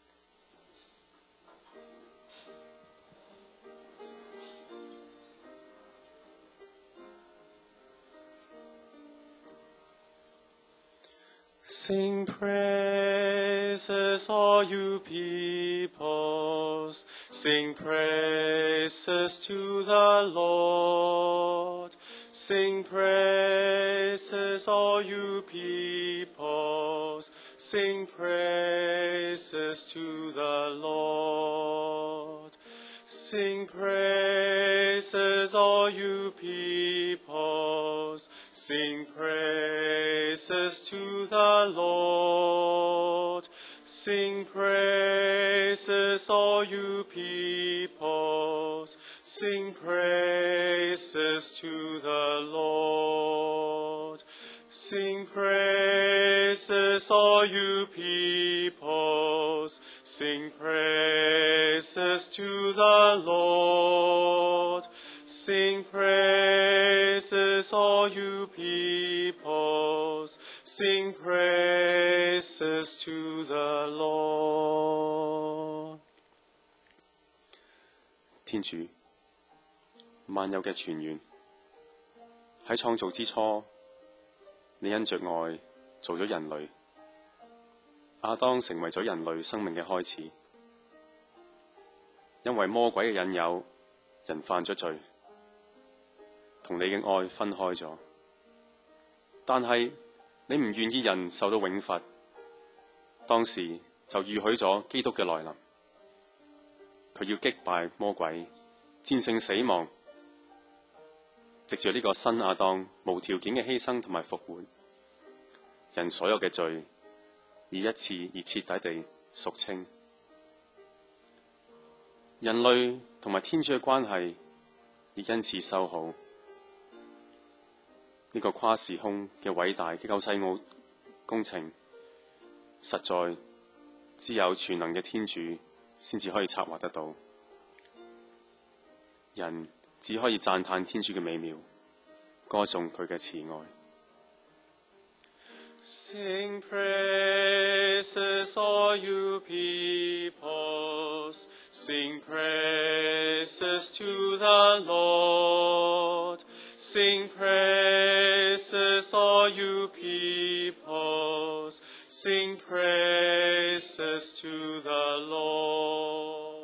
Sing praises, all you peoples, sing praises to the Lord, sing praises praises, all you peoples. Sing praises to the Lord. Sing praises, all you peoples. Sing praises to the Lord. Sing praises, all you peoples. Sing praises to the Lord. Sing praises, all you peoples. Sing praises to the Lord. Sing praises, all you peoples. Sing praises to the Lord. 天主，萬有嘅泉源，喺創造之初，你因着愛做咗人類，亞當成為咗人類生命嘅開始。因為魔鬼嘅引誘，人犯咗罪，同你嘅愛分開咗。但係你唔願意人受到永罰，當時就預許咗基督嘅來臨。佢要擊敗魔鬼，戰勝死亡，藉住呢個新亞當無條件嘅犧牲同埋復活，人所有嘅罪以一次而徹底地贖清。人類同埋天主嘅關係亦因此修好。呢、這個跨時空嘅偉大嘅救世奧工程，實在只有全能嘅天主先至可以策劃得到。人只可以讚嘆天主嘅美妙，歌頌佢嘅慈愛。 Sing praises, all you peoples. Sing praises to the Lord. Sing praises, all you peoples. Sing praises to the Lord.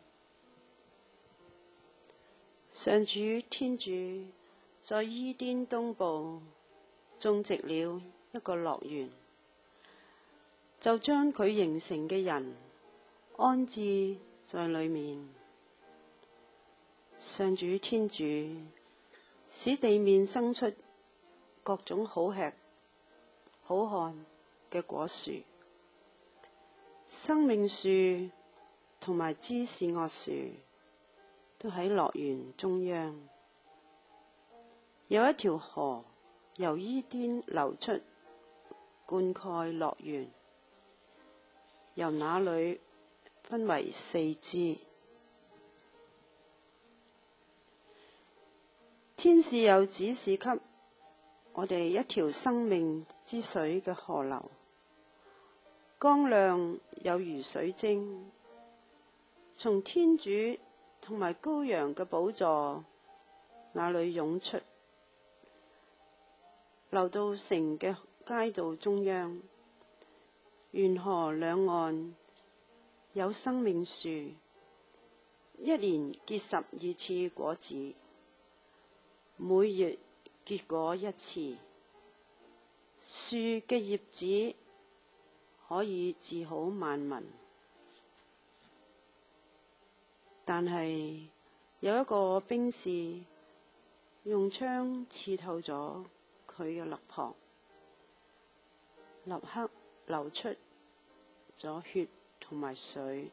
上主天主在伊甸東部種植了一個樂園，就將佢形成嘅人安置在裏面。上主天主使地面生出各種好吃好看嘅果樹，生命樹同埋知識惡樹都喺樂園中央。有一條河由伊甸流出，灌溉樂園，由那裏分為四支。天使又指示給我哋一條生命之水嘅河流，光亮有如水晶，從天主同埋羔羊嘅寶座那裏湧出，流到城嘅街道中央。沿河兩岸有生命樹，一年結十二次果子，每月結果一次。樹嘅葉子可以治好萬民。但係有一個兵士用槍刺透咗佢嘅肋旁，立刻流出咗血同埋水。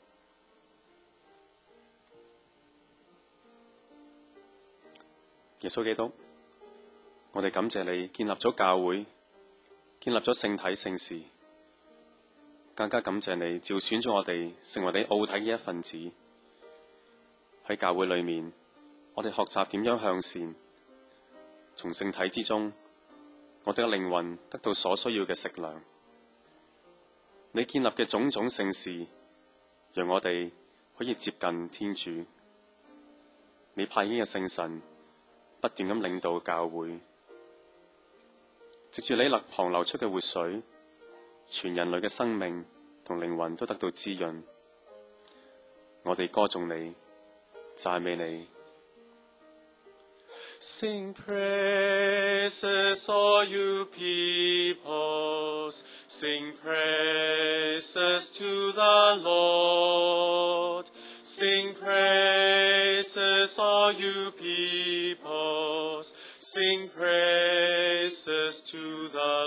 耶穌基督，我哋感謝你建立咗教會，建立咗聖體聖事，更加感謝你召選咗我哋成為你奧體嘅一份子。喺教會裏面，我哋學習點樣向善，從聖體之中，我哋嘅靈魂得到所需要嘅食糧。你建立嘅種種聖事，讓我哋可以接近天主。你派遣嘅聖神不斷咁領導教會，藉住你肋旁流出嘅活水，全人類嘅生命同靈魂都得到滋潤。我哋歌頌你，讚美你。 Sing praises, all you peoples. Sing praises to the Lord. Sing praises, all you peoples. Sing praises to the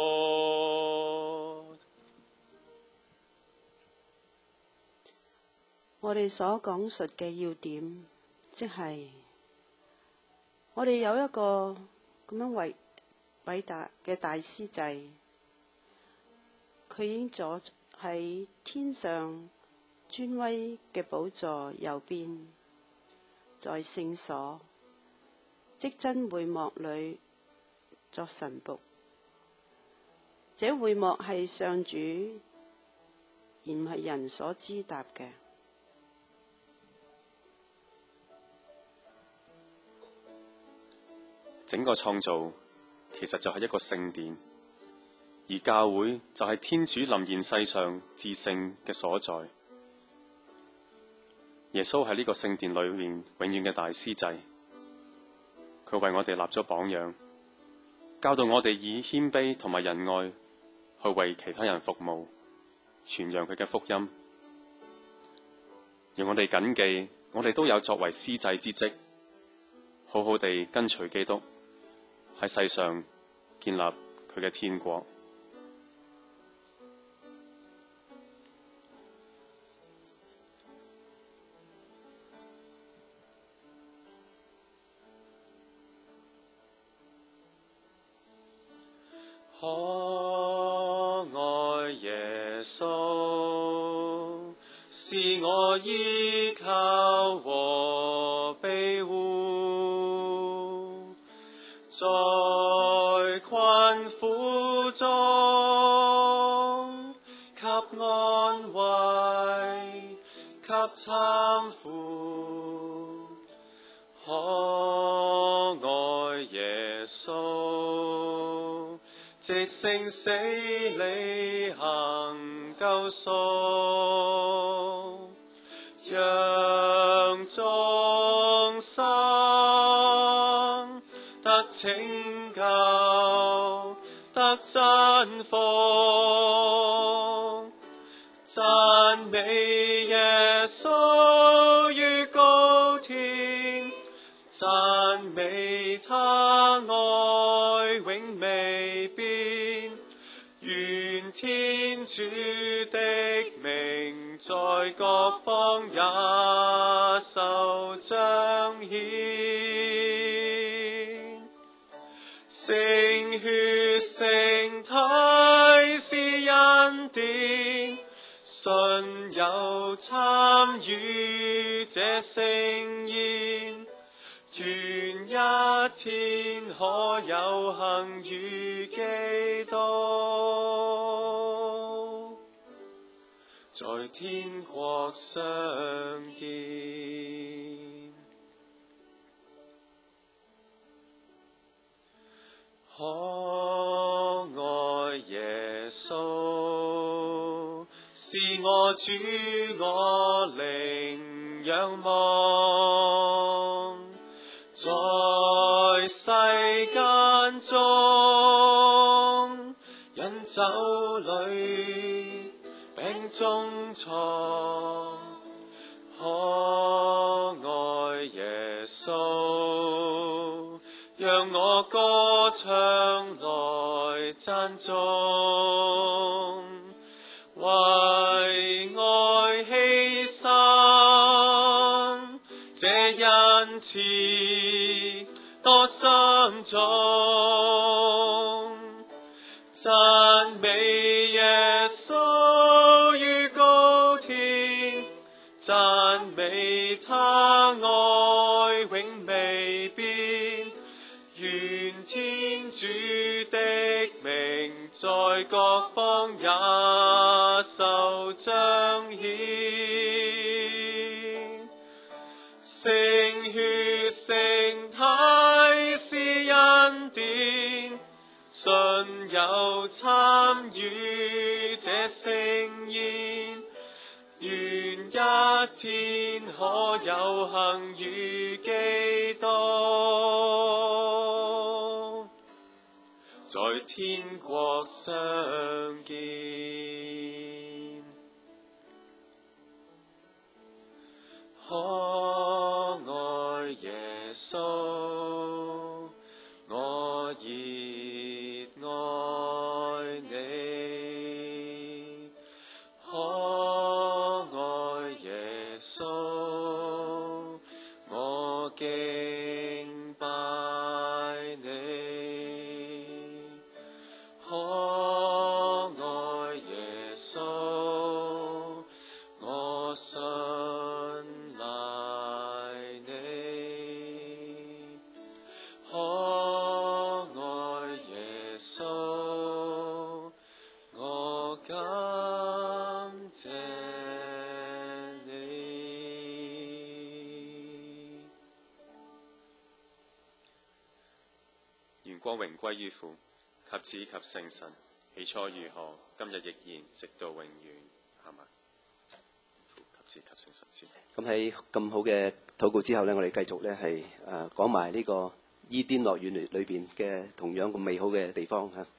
Lord. 我哋所講述嘅要點，即係我哋有一個咁樣偉偉大嘅大司祭，佢已經坐喺天上尊威嘅寶座右邊，在聖所即真會幕裏作神僕。這會幕係上主，而唔係人所支搭嘅。 整個創造其實就係一個聖殿，而教會就係天主臨現世上至聖嘅所在。耶穌喺呢個聖殿裏面永遠嘅大司祭，佢為我哋立咗榜樣，教導我哋以謙卑同埋仁愛去為其他人服務，傳揚佢嘅福音。讓我哋謹記，我哋都有作為司祭之職，好好地跟隨基督喺世上建立佢嘅天國。 可愛耶穌，是我依靠和庇護，在困苦中給安慰，給攙扶。可愛耶穌，藉聖死履行救贖，讓眾生得拯救，得真福。讚美耶穌於高天，讚美他愛永未變，願天主的名在各方也受彰顯。聖血聖體是恩典，信有參與這盛宴，願一天可有幸與基督在天國相見。可愛耶穌，是我主我靈仰望，在世間中飲酒裏病中床。可愛耶穌，讓我歌唱來讚頌，為愛犧牲，這恩慈多深重。讚美耶穌於高天，讚美他愛永未變，願天主的名在各方也受彰顯。聖血聖體是恩典，信有參與這盛宴， 願一天可有幸與基督在天國相見。可愛耶穌，我熱愛你。可愛耶穌，我敬拜你。可愛耶穌，我信賴你。可愛耶穌，我感謝你。 願光榮歸於父及子及聖神，起初如何，今日亦然，直到永遠。係嘛？父及子及聖神之名。 咁喺咁好嘅禱告之後呢，我哋繼續咧係誒講埋呢個伊甸樂園裏裏邊嘅同樣咁美好嘅地方嚇。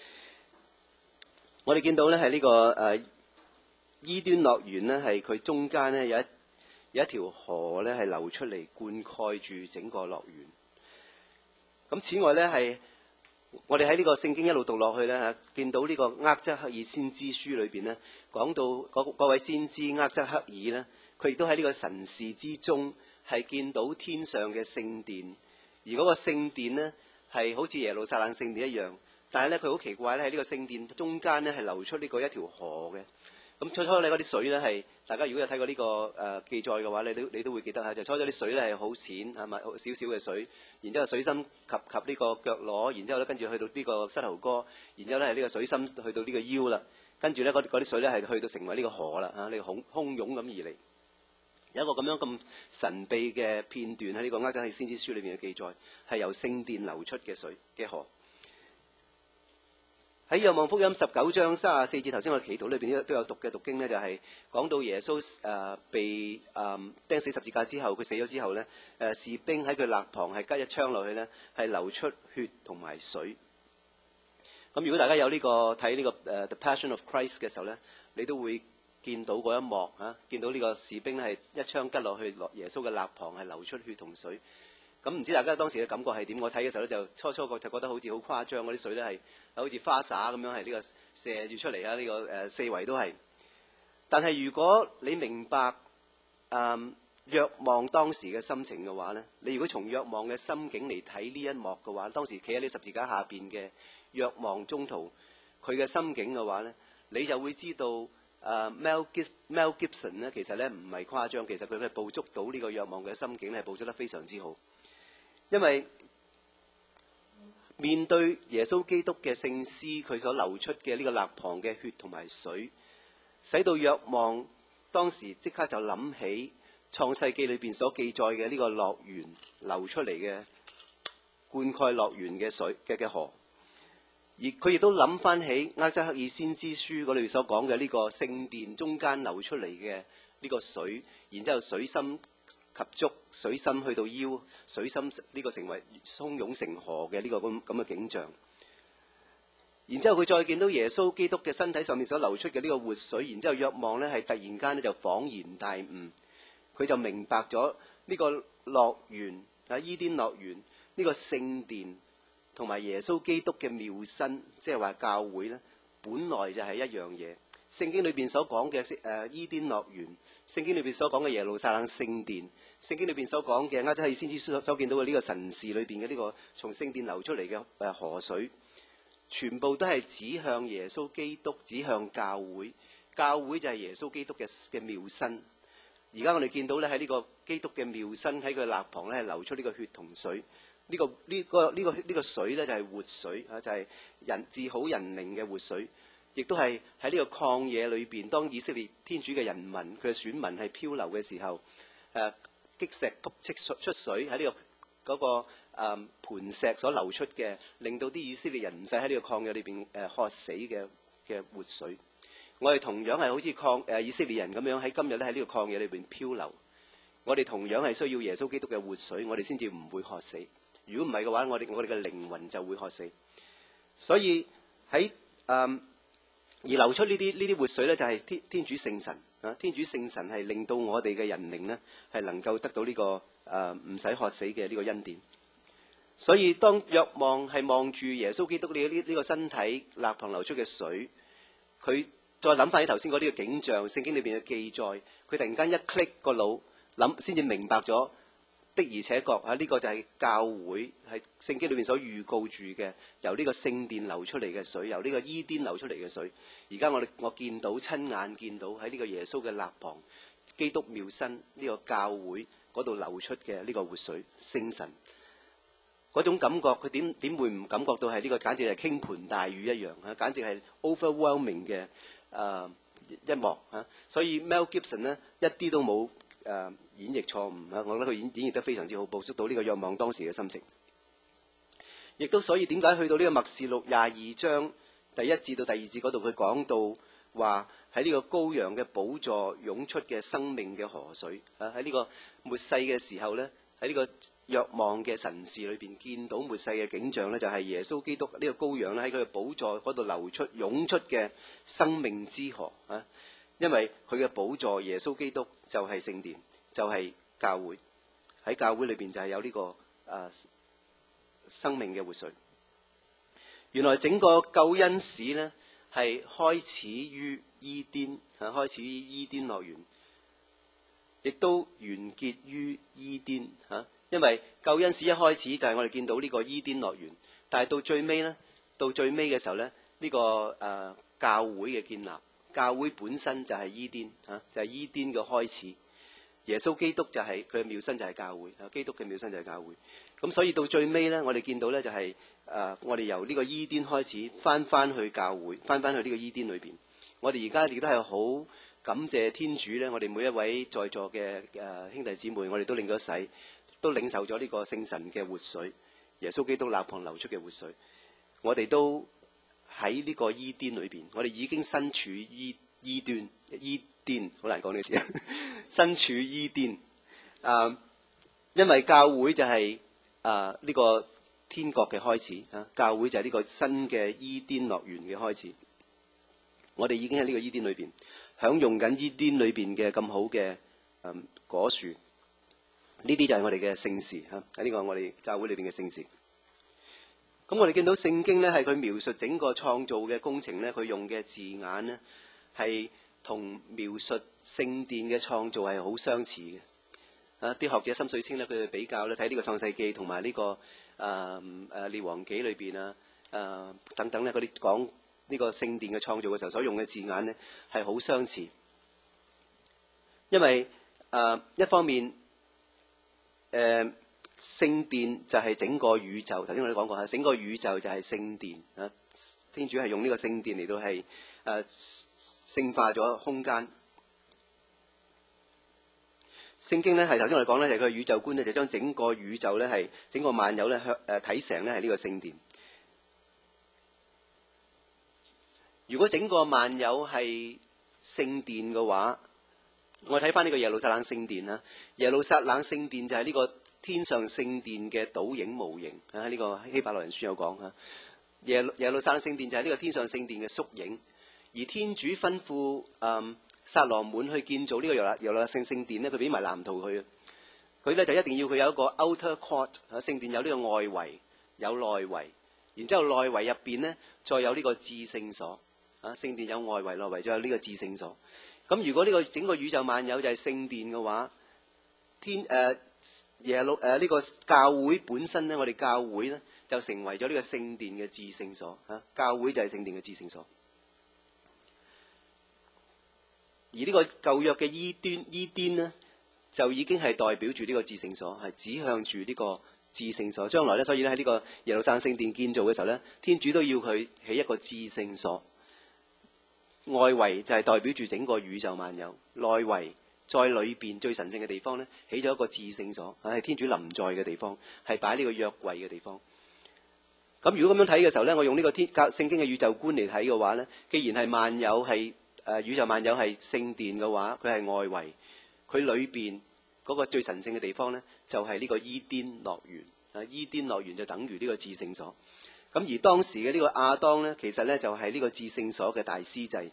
我哋見到咧係呢個誒、呃、伊甸樂園呢，係佢中間呢有一有一條河咧係流出嚟灌溉住整個樂園。咁此外咧係我哋喺呢個聖經一路讀落去咧嚇，見到呢個厄則克爾先知書裏邊呢，講到嗰嗰位先知厄則克爾呢，佢亦都喺呢個神視之中係見到天上嘅聖殿，而嗰個聖殿呢，係好似耶路撒冷聖殿一樣，但係咧佢好奇怪咧喺呢個聖殿中間呢，係流出呢個一條河嘅。咁初初咧嗰啲水咧係大家如果有睇過呢、這個誒、呃、記載嘅話，你都你都會記得嚇，就初初啲水咧係好淺係咪少少嘅水，然之後水深及及呢個腳踝，然之後咧跟住去到呢個膝頭哥，然之後咧係呢個水深去到呢個腰啦，跟住咧嗰啲水咧係去到成為呢個河啦嚇，呢個洶洶湧咁而嚟。有一個咁樣咁神秘嘅片段喺呢個厄則克爾先知書裏邊嘅記載，係由聖殿流出嘅水嘅河。喺《若望福音》十九章三十四節，頭先我祈禱裏邊都有讀嘅讀經呢，就係、是、講到耶穌誒、呃、被誒、呃、釘死十字架之後，佢死咗之後呢，誒、呃、士兵喺佢肋旁係拮一槍落去呢，係流出血同埋水。咁如果大家有呢、這個睇呢、這個誒、uh, The Passion of Christ 嘅時候呢，你都會見到嗰一幕嚇、啊，見到呢個士兵係一槍拮落去落耶穌嘅肋旁係流出血同水。咁唔知大家當時嘅感覺係點？我睇嘅時候咧，就初初就覺得好似好誇張，嗰啲水咧係好似花灑咁樣，係呢個射住出嚟啊！呢、這個誒、呃、四圍都係。但係如果你明白誒若望當時嘅心情嘅話咧，你如果從若望嘅心境嚟睇呢一幕嘅話，當時企喺呢十字架下邊嘅若望中途佢嘅心境嘅話咧，你就會知道誒、呃、Mel Gib Mel Gibson 咧，其實咧唔係誇張，其實佢係捕捉到呢個若望嘅心境係捕捉得非常之好。因為面對耶穌基督嘅聖屍，佢所流出嘅呢個肋旁嘅血同埋水，使到若望當時即刻就諗起創世記裏邊所記載嘅呢個樂園流出嚟嘅灌溉樂園嘅水嘅嘅河，而佢亦都諗翻起厄則克爾先知書嗰裏所講嘅呢個聖殿中間流出嚟嘅呢個水，然之後水深及足，水深去到腰，水深呢個成為洶湧成河嘅呢個咁咁嘅景象。然之後佢再見到耶穌基督嘅身體上面所流出嘅呢個活水，然之後若望呢係突然間呢就恍然大悟，佢就明白咗呢個樂園啊，伊甸樂園呢個聖殿同埋耶穌基督嘅妙身，即係話教會呢，本來就係一樣嘢。聖經裏邊所講嘅誒伊甸樂園，聖經裏邊所講嘅耶路撒冷聖殿，聖經裏邊所講嘅厄則克爾先知書所見到嘅呢個神視裏邊嘅呢個從聖殿流出嚟嘅誒河水，全部都係指向耶穌基督，指向教會。教會就係耶穌基督嘅嘅妙身。而家我哋見到咧喺呢個基督嘅妙身喺佢肋旁咧係流出呢個血同水。呢、這個呢、這個呢、這個呢、這個水咧就係活水啊，就係、是、人治好人靈嘅活水。亦都係喺呢個曠野裏邊，當以色列天主嘅人民佢嘅選民係漂流嘅時候，誒、呃、擊石撲斥出水喺呢、這個嗰、那個誒、呃、磐石所流出嘅，令到啲以色列人唔使喺呢個曠野裏邊誒渴死嘅嘅活水。 我哋同樣係好似曠誒以色列人咁樣喺今日咧喺呢個曠野裏邊漂流。我哋同樣係需要耶穌基督嘅活水，我哋先至唔會渴死。如果唔係嘅話，我哋我哋嘅靈魂就會渴死。所以喺誒、嗯、而流出呢啲呢啲活水咧，就係、是、天天主聖神啊！天主聖神係令到我哋嘅人靈呢係能夠得到呢、這個誒唔使渴死嘅呢個恩典。所以當若望係望住耶穌基督呢呢呢個身體肋旁流出嘅水，佢再諗翻起頭先嗰啲嘅景象，聖經裏邊嘅記載，佢突然間一 click 個腦諗，先至明白咗的而且確啊！呢、這個就係教會係聖經裏邊所預告住嘅，由呢個聖殿流出嚟嘅水，由呢個伊甸流出嚟嘅水。而家我哋我見到親眼見到喺呢個耶穌嘅肋旁，基督妙身呢個教會嗰度流出嘅呢個活水，聖神。嗰種感覺，佢點點會唔感覺到係呢個簡直係傾盆大雨一樣啊！簡直係 overwhelming 嘅誒、呃、一幕啊！所以 Mel Gibson 呢一啲都冇誒、呃、演繹錯誤啊！我覺得佢演演繹得非常之好，捕捉到呢個若望當時嘅心情。亦都所以點解去到呢個默示錄廿二章第一節到第二節嗰度，佢講到話喺呢個羔羊嘅寶座湧出嘅生命嘅河水啊！喺呢個末世嘅時候呢，喺呢個若望嘅神視裏邊見到末世嘅景象呢，就係耶穌基督呢個羔羊咧喺佢嘅寶座嗰度流出湧出嘅生命之河啊！因為佢嘅寶座耶穌基督就係聖殿，就係教會，喺教會裏邊就係有呢個啊生命嘅活水。原來整個救恩史呢係開始於伊甸啊，開始於伊甸樂園，亦都完結於伊甸嚇。因為救恩史一開始就係我哋見到呢個伊甸樂園，但係到最尾呢，到最尾嘅時候呢，呢、這個誒、呃、教會嘅建立，教會本身就係伊甸嚇、啊，就係、是、伊甸嘅開始。耶穌基督就係佢嘅妙身就係教會，基督嘅妙身就係教會。咁所以到最尾呢，我哋見到呢就係、是、誒、呃、我哋由呢個伊甸開始翻翻去教會，翻翻去呢個伊甸裏邊。我哋而家亦都係好感謝天主呢，我哋每一位在座嘅誒、呃、兄弟姊妹，我哋都領咗洗。都領受咗呢個聖神嘅活水，耶穌基督肋旁流出嘅活水。我哋都喺呢個伊甸裏邊，我哋已經身處伊伊端伊甸，好難講呢個字。身處伊甸，啊、呃，因為教會就係啊呢個天國嘅開始啊，教會就係呢個新嘅伊甸樂園嘅開始。我哋已經喺呢個伊甸裏邊享用緊伊甸裏邊嘅咁好嘅嗯果樹。呢啲就係我哋嘅聖事嚇，喺呢個我哋教會裏邊嘅聖事。咁我哋見到聖經呢，係佢描述整個創造嘅工程呢，佢用嘅字眼呢，係同描述聖殿嘅創造係好相似嘅。啊，啲學者心水清呢，佢哋比較咧睇呢個創世記同埋呢個誒誒列王紀裏邊啊誒等等咧，嗰啲講呢個聖殿嘅創造嘅時候所用嘅字眼呢，係好相似。因為誒、呃、一方面。誒、呃、聖殿就係整個宇宙，頭先我哋講過嚇，整個宇宙就係聖殿啊！天主係用呢個聖殿嚟到係誒聖化咗空間。聖經咧係頭先我哋講咧，就係、是、佢宇宙觀咧，就將整個宇宙咧係整個萬有咧向誒睇成咧係呢個聖殿。如果整個萬有係聖殿嘅話，我睇翻呢個耶路撒冷聖殿啦，耶路撒冷聖殿就係呢個天上聖殿嘅倒影模型啊！呢個希伯來人書有講啊，耶耶路撒冷聖殿就係呢個天上聖殿嘅縮影。而天主吩咐誒撒羅滿去建造呢個耶路耶路撒冷聖殿咧，佢俾埋藍圖佢，佢咧就一定要佢有一個 outer court 啊，聖殿有呢個外圍有內圍，然之後內圍入邊咧再有呢個至聖所啊，聖殿有外圍內圍，再有呢個至聖所。咁如果呢個整個宇宙萬有就係聖殿嘅話，天誒耶路誒呢個教會本身咧，我哋教會咧就成為咗呢個聖殿嘅至聖所嚇，教會就係聖殿嘅至聖所。而呢個舊約嘅伊端伊甸呢，就已經係代表住呢個至聖所，係指向住呢個至聖所。將來咧，所以咧喺呢個耶路撒冷聖殿建造嘅時候咧，天主都要佢起一個至聖所。外圍就係代表住整個宇宙萬有，內圍在裏邊最神聖嘅地方呢，起咗一個至聖所，係天主臨在嘅地方，係擺呢個約櫃嘅地方。咁如果咁樣睇嘅時候呢，我用呢個天教聖經嘅宇宙觀嚟睇嘅話呢，既然係萬有係誒宇宙萬有係聖殿嘅話，佢係外圍，佢裏邊嗰個最神聖嘅地方咧，就係、是、呢個伊甸樂園。啊，伊甸樂園就等於呢個至聖所。咁而當時嘅呢個亞當咧，其實咧就係、是、呢個至聖所嘅大司祭。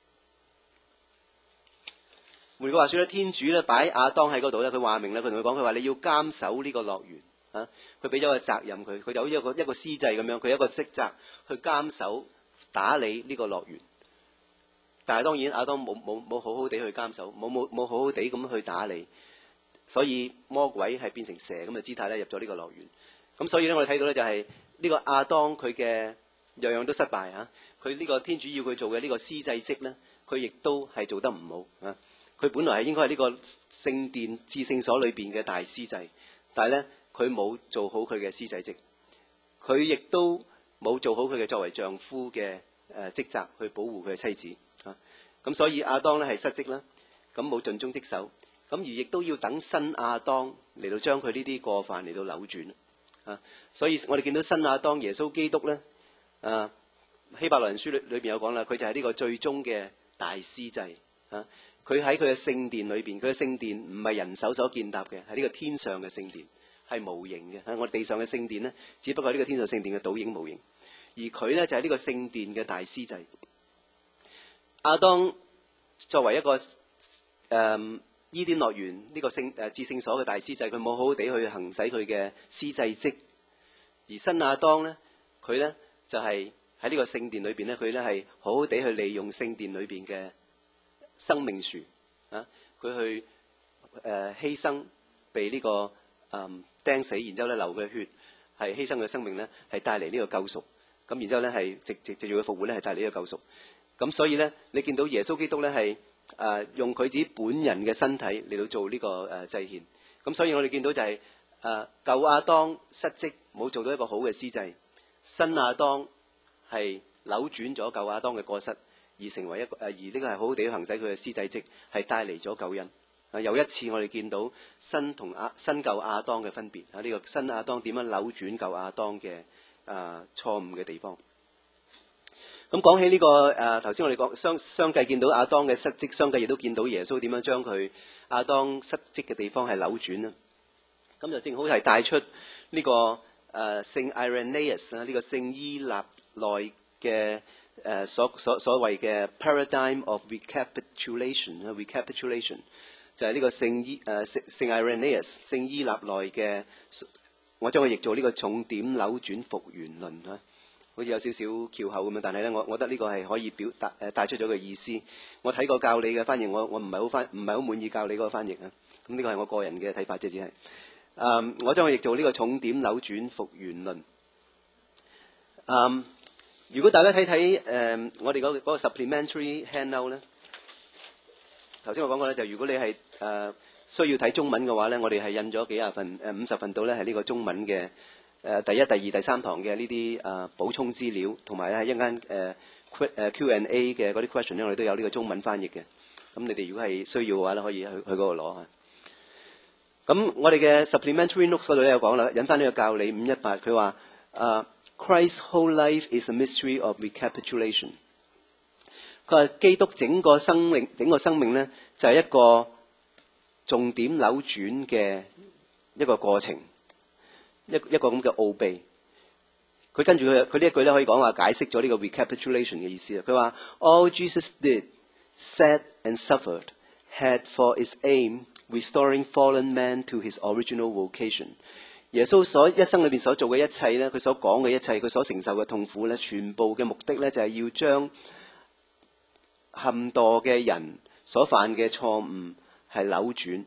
換句話說咧，天主咧擺亞當喺嗰度咧，佢話明咧，佢同佢講，佢話你要監守呢個樂園。啊，佢俾咗個責任佢，佢有一個一個司祭咁樣，佢有一個職責去監守打理呢個樂園。但係當然亞當冇冇冇好好地去監守，冇冇冇好好地咁去打理，所以魔鬼係變成蛇咁嘅姿態咧入咗呢個樂園。咁所以咧我哋睇到咧就係呢個亞當佢嘅樣樣都失敗嚇，佢呢個天主要佢做嘅呢個司祭職咧，佢亦都係做得唔好啊！佢本來係應該係呢個聖殿至聖所裏邊嘅大司祭，但係咧佢冇做好佢嘅司祭職，佢亦都冇做好佢嘅作為丈夫嘅誒職責去保護佢嘅妻子。咁所以亞當咧係失職啦，咁冇盡忠職守，咁而亦都要等新亞當嚟到將佢呢啲過犯嚟到扭轉啊！所以我哋見到新亞當耶穌基督咧，啊希伯來人書裏裏邊有講啦，佢就係呢個最終嘅大司祭啊！佢喺佢嘅聖殿裏邊，佢嘅聖殿唔係人手所建立嘅，係呢個天上嘅聖殿，係無形嘅。喺我哋地上嘅聖殿咧，只不過係呢個天上聖殿嘅倒影無形，而佢咧就係呢個聖殿嘅大司祭。亞當作為一個誒、嗯、伊甸樂園呢個聖誒至聖所嘅大司祭，佢冇好好地去行使佢嘅司祭職。而新亞當咧，佢咧就係喺呢個聖殿裏邊咧，佢咧係好好地去利用聖殿裏邊嘅生命樹啊，佢去誒、呃、犧牲被呢、這個誒、嗯、釘死，然之後咧流嘅血係犧牲佢嘅生命咧，係帶嚟呢個救贖。咁然之後咧係直直直住佢復活咧，係帶嚟呢個救贖。咁所以咧，你見到耶穌基督咧係誒用佢自己本人嘅身體嚟到做呢、這個誒、呃、祭獻。咁所以我哋見到就係、是、誒、呃、舊亞當失職，冇做到一個好嘅司祭；新亞當係扭轉咗舊亞當嘅過失，而成為一個誒、呃、而呢個係好好地行使佢嘅司祭職，係帶嚟咗救恩。啊，又一次我哋見到新同亞新舊亞當嘅分別啊！呢、這個新亞當點樣扭轉舊亞當嘅誒錯誤嘅地方？咁講起呢、這個誒頭先我哋講相相繼見到亞當嘅失職，相繼亦都見到耶穌點樣將佢亞當失職嘅地方係扭轉啦。咁就正好係帶出呢、這個誒聖 Irenaeus 啊，呢個聖伊納內嘅誒所所所謂嘅 paradigm of recapitulation 啊 recapitulation 就係呢個聖伊誒聖聖 Irenaeus 聖伊納內嘅，我將佢譯做呢個重點扭轉復原論啊。好似有少少翹口咁樣，但係咧，我我覺得呢個係可以表達誒帶出咗個意思。我睇過教理嘅翻譯，我我唔係好翻，唔係好滿意教理嗰個翻譯啊。咁呢個係我個人嘅睇法啫，只係誒，我將佢譯做呢個重點扭轉復原論。嗯，如果大家睇睇誒我哋嗰嗰個 supplementary handout 咧，頭先我講過咧，就如果你係誒、呃、需要睇中文嘅話咧，我哋係印咗幾廿份誒五十份到咧係呢個中文嘅。誒第一、第二、第三堂嘅呢啲誒補充資料，同埋咧一間誒 Q 誒 Q and A 嘅嗰啲 question 咧，我哋都有呢個中文翻譯嘅。咁你哋如果係需要嘅話咧，可以去去嗰度攞嚇。咁我哋嘅 supplementary notes 嗰度咧有講啦，引翻呢個教理五一八，佢話誒 Christ's whole life is a mystery of recapitulation。佢話基督整個生命，整個生命咧就係一個重點扭轉嘅一個過程。一一個咁嘅奧秘，佢跟住佢佢呢一句咧可以講話解釋咗呢個 recapitulation 嘅意思啊。佢話 All Jesus did, said and suffered had for its aim restoring fallen man to his original vocation。耶穌所一生裏邊所做嘅一切咧，佢所講嘅一切，佢所承受嘅痛苦咧，全部嘅目的咧就係要將陷墮嘅人所犯嘅錯誤係扭轉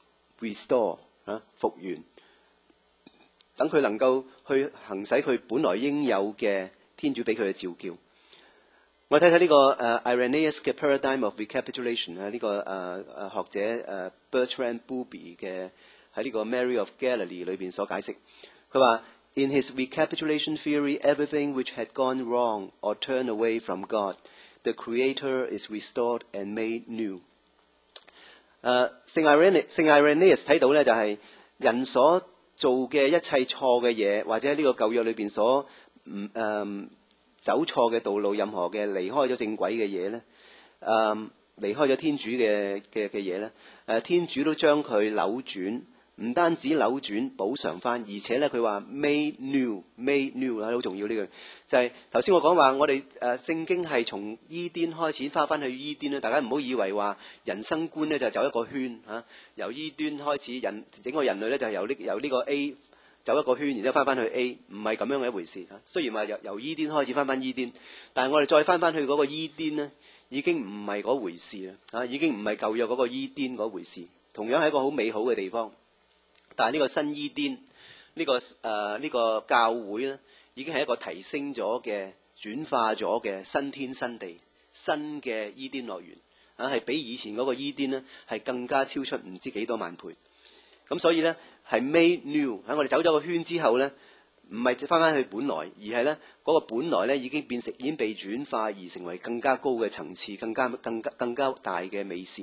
restore 啊復原。等佢能夠去行使佢本來應有嘅天主俾佢嘅召叫。我睇睇呢個誒、uh, Irenaeus 嘅 Paradigm of Recapitulation 啊，呢個誒誒學者誒 Bertrand Booby 嘅喺呢個 Mary of Galilee 裏邊所解釋。佢話 In his recapitulation theory, everything which had gone wrong or turned away from God, the Creator is restored and made new。誒聖 Irenaeus 聖 Irenaeus 睇到咧就係人所做嘅一切錯嘅嘢，或者喺呢個舊約裏邊所唔誒、嗯、走錯嘅道路，任何嘅離開咗正軌嘅嘢咧， 誒離開咗天主嘅嘅嘅嘢咧，誒天主都將佢扭轉，唔單止扭轉補償翻，而且咧佢話 made new，made new 係好重要呢句，就係頭先我講話，我哋誒聖經係從伊甸開始翻翻去伊甸咧，大家唔好以為話人生觀咧就走一個圈嚇、啊，由伊甸開始人整個人類咧就係由呢由呢個 A 走一個圈，然之後翻翻去 A， 唔係咁樣嘅一回事嚇。雖然話由由伊甸開始翻翻伊甸，但係我哋再翻翻去嗰個伊甸咧，已經唔係嗰回事啦嚇，已經唔係舊約嗰個伊甸嗰回事，同樣係一個好美好嘅地方。但係呢個新伊甸，呢、這個誒呢、呃這個教會咧，已經係一個提升咗嘅、轉化咗嘅新天新地、新嘅伊甸樂園啊，係比以前嗰個伊甸呢係更加超出唔知幾多萬倍。咁所以呢，係 made new 喺我哋走咗個圈之後呢，唔係翻翻去本來，而係呢嗰、那個本來呢已經變成已經被轉化而成為更加高嘅層次、更加更加更加大嘅美善。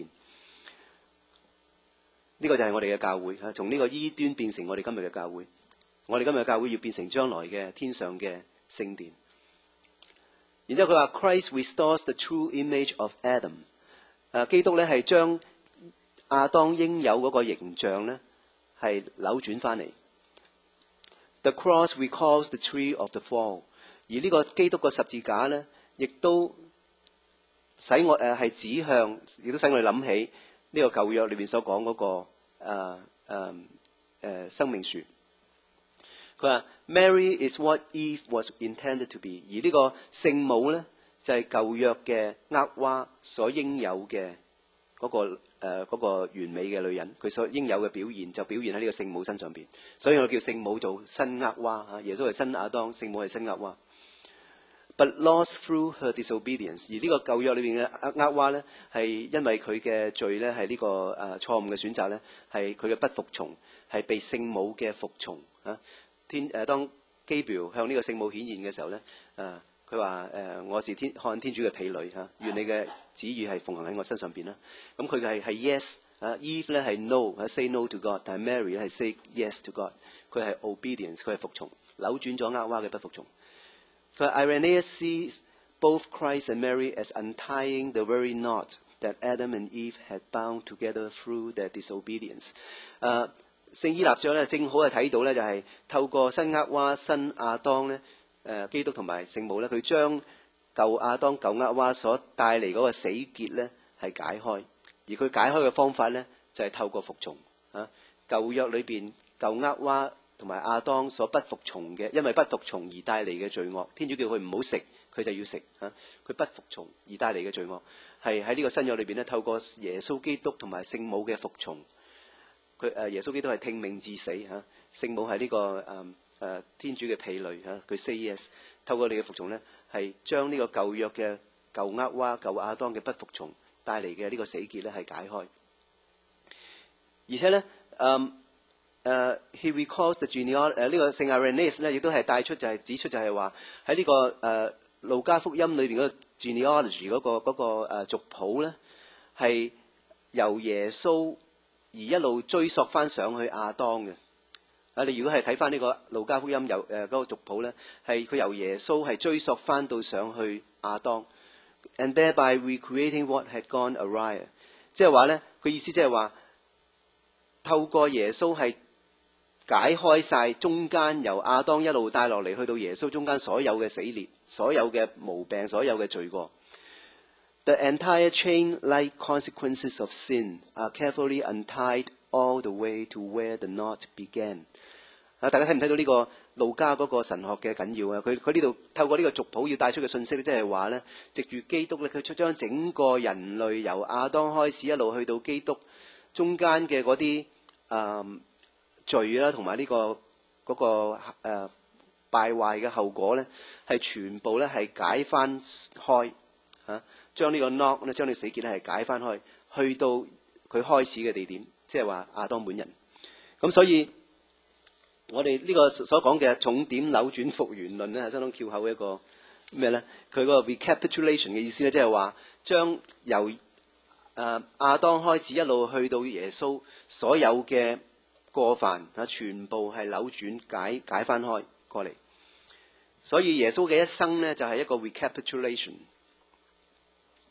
呢個就係我哋嘅教會嚇，從呢個伊端變成我哋今日嘅教會。我哋今日嘅教會要變成將來嘅天上嘅聖殿。然之後佢話 Christ restores the true image of Adam。誒，基督咧係將亞當應有嗰個形象咧係扭轉翻嚟。The cross recalls the tree of the fall。而呢個基督個十字架咧，亦都使我誒係指向，亦都使我哋諗起呢個舊約裏邊所講嗰、那個誒誒誒生命樹。佢話 Mary is what Eve was intended to be。而呢個聖母咧就係、是、舊約嘅厄娃所應有嘅嗰、那個誒嗰、呃那個完美嘅女人，佢所應有嘅表現就表現喺呢個聖母身上邊。所以我叫聖母做新厄娃嚇，耶穌係新亞當，聖母係新厄娃。But lost through her disobedience。而呢個舊約裏邊嘅厄厄娃咧，係因為佢嘅罪咧，係呢、這個誒、呃、錯誤嘅選擇咧，係佢嘅不服從，係被聖母嘅服從啊。天誒、呃、當基表向呢個聖母顯現嘅時候咧，誒佢話誒我是天看天主嘅婢女嚇，願、啊、你嘅旨意係奉行喺我身上邊啦。咁佢嘅係係 yes 啊 ，Eve 咧係 no 啊 say no to God， 但係 Mary 咧係 say yes to God， 佢係 obedience， 佢係服從，扭轉咗厄娃嘅不服從。For Irenaeus sees both Christ and Mary as untying the very knot that Adam and Eve had bound together through their disobedience。誒，聖依納爵咧，正好係睇到咧，就係透過新厄娃、新亞當咧，誒基督同埋聖母咧，佢將舊亞當、舊厄娃所帶嚟嗰個死結咧係解開，而佢解開嘅方法咧就係透過服從啊。舊約裏邊舊厄娃同埋亞當所不服從嘅，因為不服從而帶嚟嘅罪惡，天主叫佢唔好食，佢就要食嚇。佢不服從而帶嚟嘅罪惡，係喺呢個新約裏邊咧，透過耶穌基督同埋聖母嘅服從，佢誒耶穌基督係聽命至死嚇，聖母係呢、這個誒誒、呃呃、天主嘅婢女嚇，佢 say yes。透過你嘅服從咧，係將呢個舊約嘅舊厄娃、舊亞當嘅不服從帶嚟嘅呢個死結咧係解開，而且咧嗯。誒、uh, he recalls the genealogy，誒呢個聖 Irenaeus 咧，亦都係帶出就係、是、指出就係話喺呢個誒、uh, 路加福音裏邊嗰個 genealogy 嗰、那個嗰、那個誒族譜咧，係由耶穌而一路追溯翻上去亞當嘅。啊，你如果係睇翻呢個路加福音由誒嗰個族譜咧，係佢由耶穌係追溯翻到上去亞當 ，and thereby recreating what had gone awry。即係話咧，佢意思即係話透過耶穌係解開晒中間由亞當一路帶落嚟去到耶穌中間所有嘅死裂、所有嘅毛病、所有嘅罪過。The entire chain-like consequences of sin are carefully untied all the way to where the knot began。啊，大家睇唔睇到呢個路加嗰個神學嘅緊要啊？佢佢呢度透過呢個族譜要帶出嘅信息咧，即係話咧，藉住基督咧，佢將整個人類由亞當開始一路去到基督中間嘅嗰啲誒罪啦，同埋呢個嗰、那個誒、呃、敗壞嘅後果咧，係全部咧係解翻開嚇，將呢個 knot 咧，將呢個死結咧係解翻開，去到佢開始嘅地點，即係話亞當本人。咁所以我哋呢個所講嘅重點扭轉復原論咧，係相當翹口嘅一個咩咧？佢嗰個 recapitulation 嘅意思咧，即係話將由誒、呃、亞當開始一路去到耶穌所有嘅過犯啊，全部係扭轉解解翻開過嚟，所以耶穌嘅一生呢，就係、是、一個 recapitulation。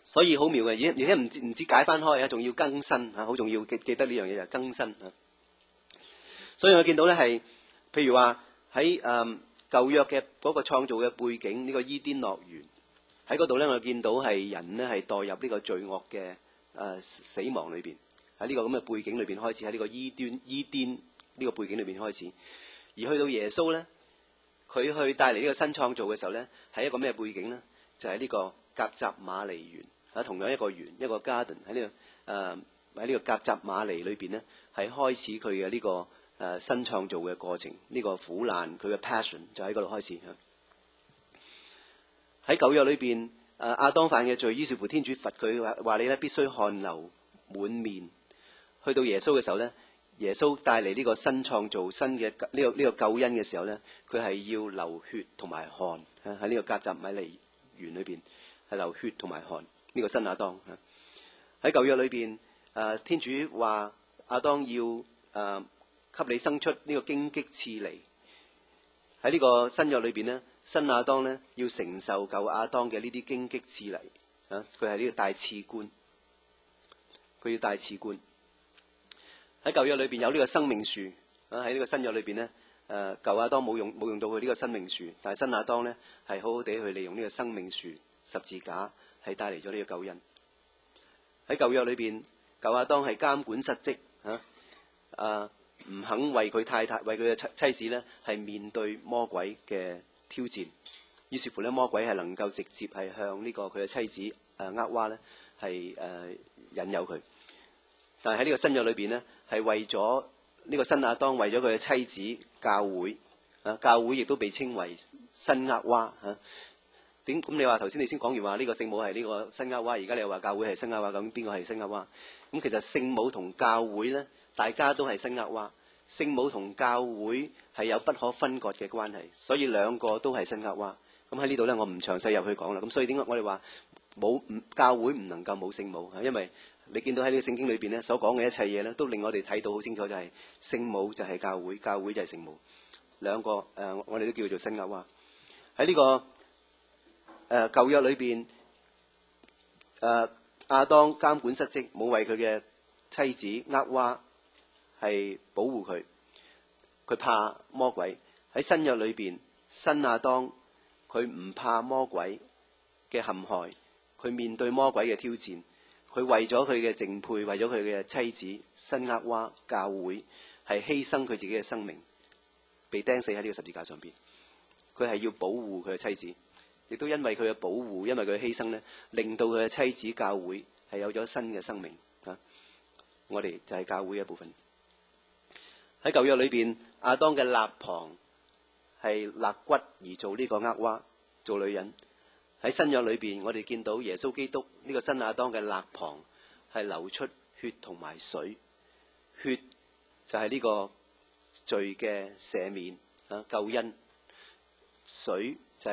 所以好妙嘅，而而且唔唔止解翻開啊，仲要更新啊，好重要記記得呢樣嘢就係更新啊。所以我見到咧係，譬如話喺誒舊約嘅嗰個創造嘅背景，呢、這個伊甸樂園喺嗰度咧，我見到係人呢係墮入呢個罪惡嘅誒、呃、死亡裏邊，喺呢個咁嘅背景裏邊開始，喺呢個伊端伊甸呢個背景裏邊開始，而去到耶穌咧，佢去帶嚟呢個新創造嘅時候咧，係一個咩背景咧？就係、是、呢個革責瑪尼園。啊，同樣一個園，一個 garden 喺呢、這個誒喺呢個革責瑪尼裏邊咧，係開始佢嘅呢個誒、呃、新創造嘅過程。呢、這個苦難佢嘅 passion 就喺嗰度開始。喺舊約裏邊，誒、呃、亞當犯嘅罪，於是乎天主罰佢話話你咧必須汗流滿面。去到耶穌嘅時候咧，耶穌帶嚟呢個新創造、新嘅呢、這個呢、這個救恩嘅時候咧，佢係要流血同埋汗喺呢個革責瑪尼園裏邊係流血同埋汗。呢個新亞當喺舊約裏邊，誒天主話亞當要誒、呃、給你生出呢個荊棘刺梨。喺呢個新約裏邊呢，新亞當呢要承受舊亞當嘅呢啲荊棘刺梨啊，佢係呢個大刺冠，佢要大刺冠。喺舊約裏邊有呢個生命樹啊，喺呢個新約裏邊呢，誒、呃、舊亞當冇用冇用到佢呢個生命樹，但係新亞當呢係好好地去利用呢個生命樹十字架。係帶嚟咗呢個救恩。喺舊約裏邊，舊亞當係監管失職嚇，啊唔肯為佢太太、為佢嘅妻妻子咧，係面對魔鬼嘅挑戰。於是乎咧，魔鬼係能夠直接係向呢個佢嘅妻子誒厄娃咧係誒引誘佢。但係喺呢個新約裏邊咧，係為咗呢個新亞當，為咗佢嘅妻子教會啊，教會亦都被稱為新厄娃嚇。點咁？你話頭先你先講完話呢個聖母係呢個新厄娃，而家你又話教會係新厄娃，咁邊個係新厄娃？咁其實聖母同教會咧，大家都係新厄娃。聖母同教會係有不可分割嘅關係，所以兩個都係新厄娃。咁喺呢度咧，我唔詳細入去講啦。咁所以點解我哋話冇教會唔能夠冇聖母？因為你見到喺呢個聖經裏邊咧所講嘅一切嘢咧，都令我哋睇到好清楚，就係聖母就係教會，教會就係聖母。兩個誒、呃，我哋都叫做新厄娃。喺呢個誒舊約裏邊，誒亞當監管失職，冇為佢嘅妻子厄娃係保護佢，佢怕魔鬼。喺新約裏邊，新亞當佢唔怕魔鬼嘅陷害，佢面對魔鬼嘅挑戰，佢為咗佢嘅淨配，為咗佢嘅妻子新厄娃教會，係犧牲佢自己嘅生命，被釘死喺呢個十字架上邊。佢係要保護佢嘅妻子。亦都因為佢嘅保護，因為佢嘅犧牲咧，令到佢嘅妻子教會係有咗新嘅生命啊！我哋就係教會嘅一部分。喺舊約裏邊，亞當嘅肋旁係肋骨而做呢個厄娃，做女人。喺新約裏邊，我哋見到耶穌基督呢個新亞當嘅肋旁係流出血同埋水，血就係呢個罪嘅赦免啊，救恩。水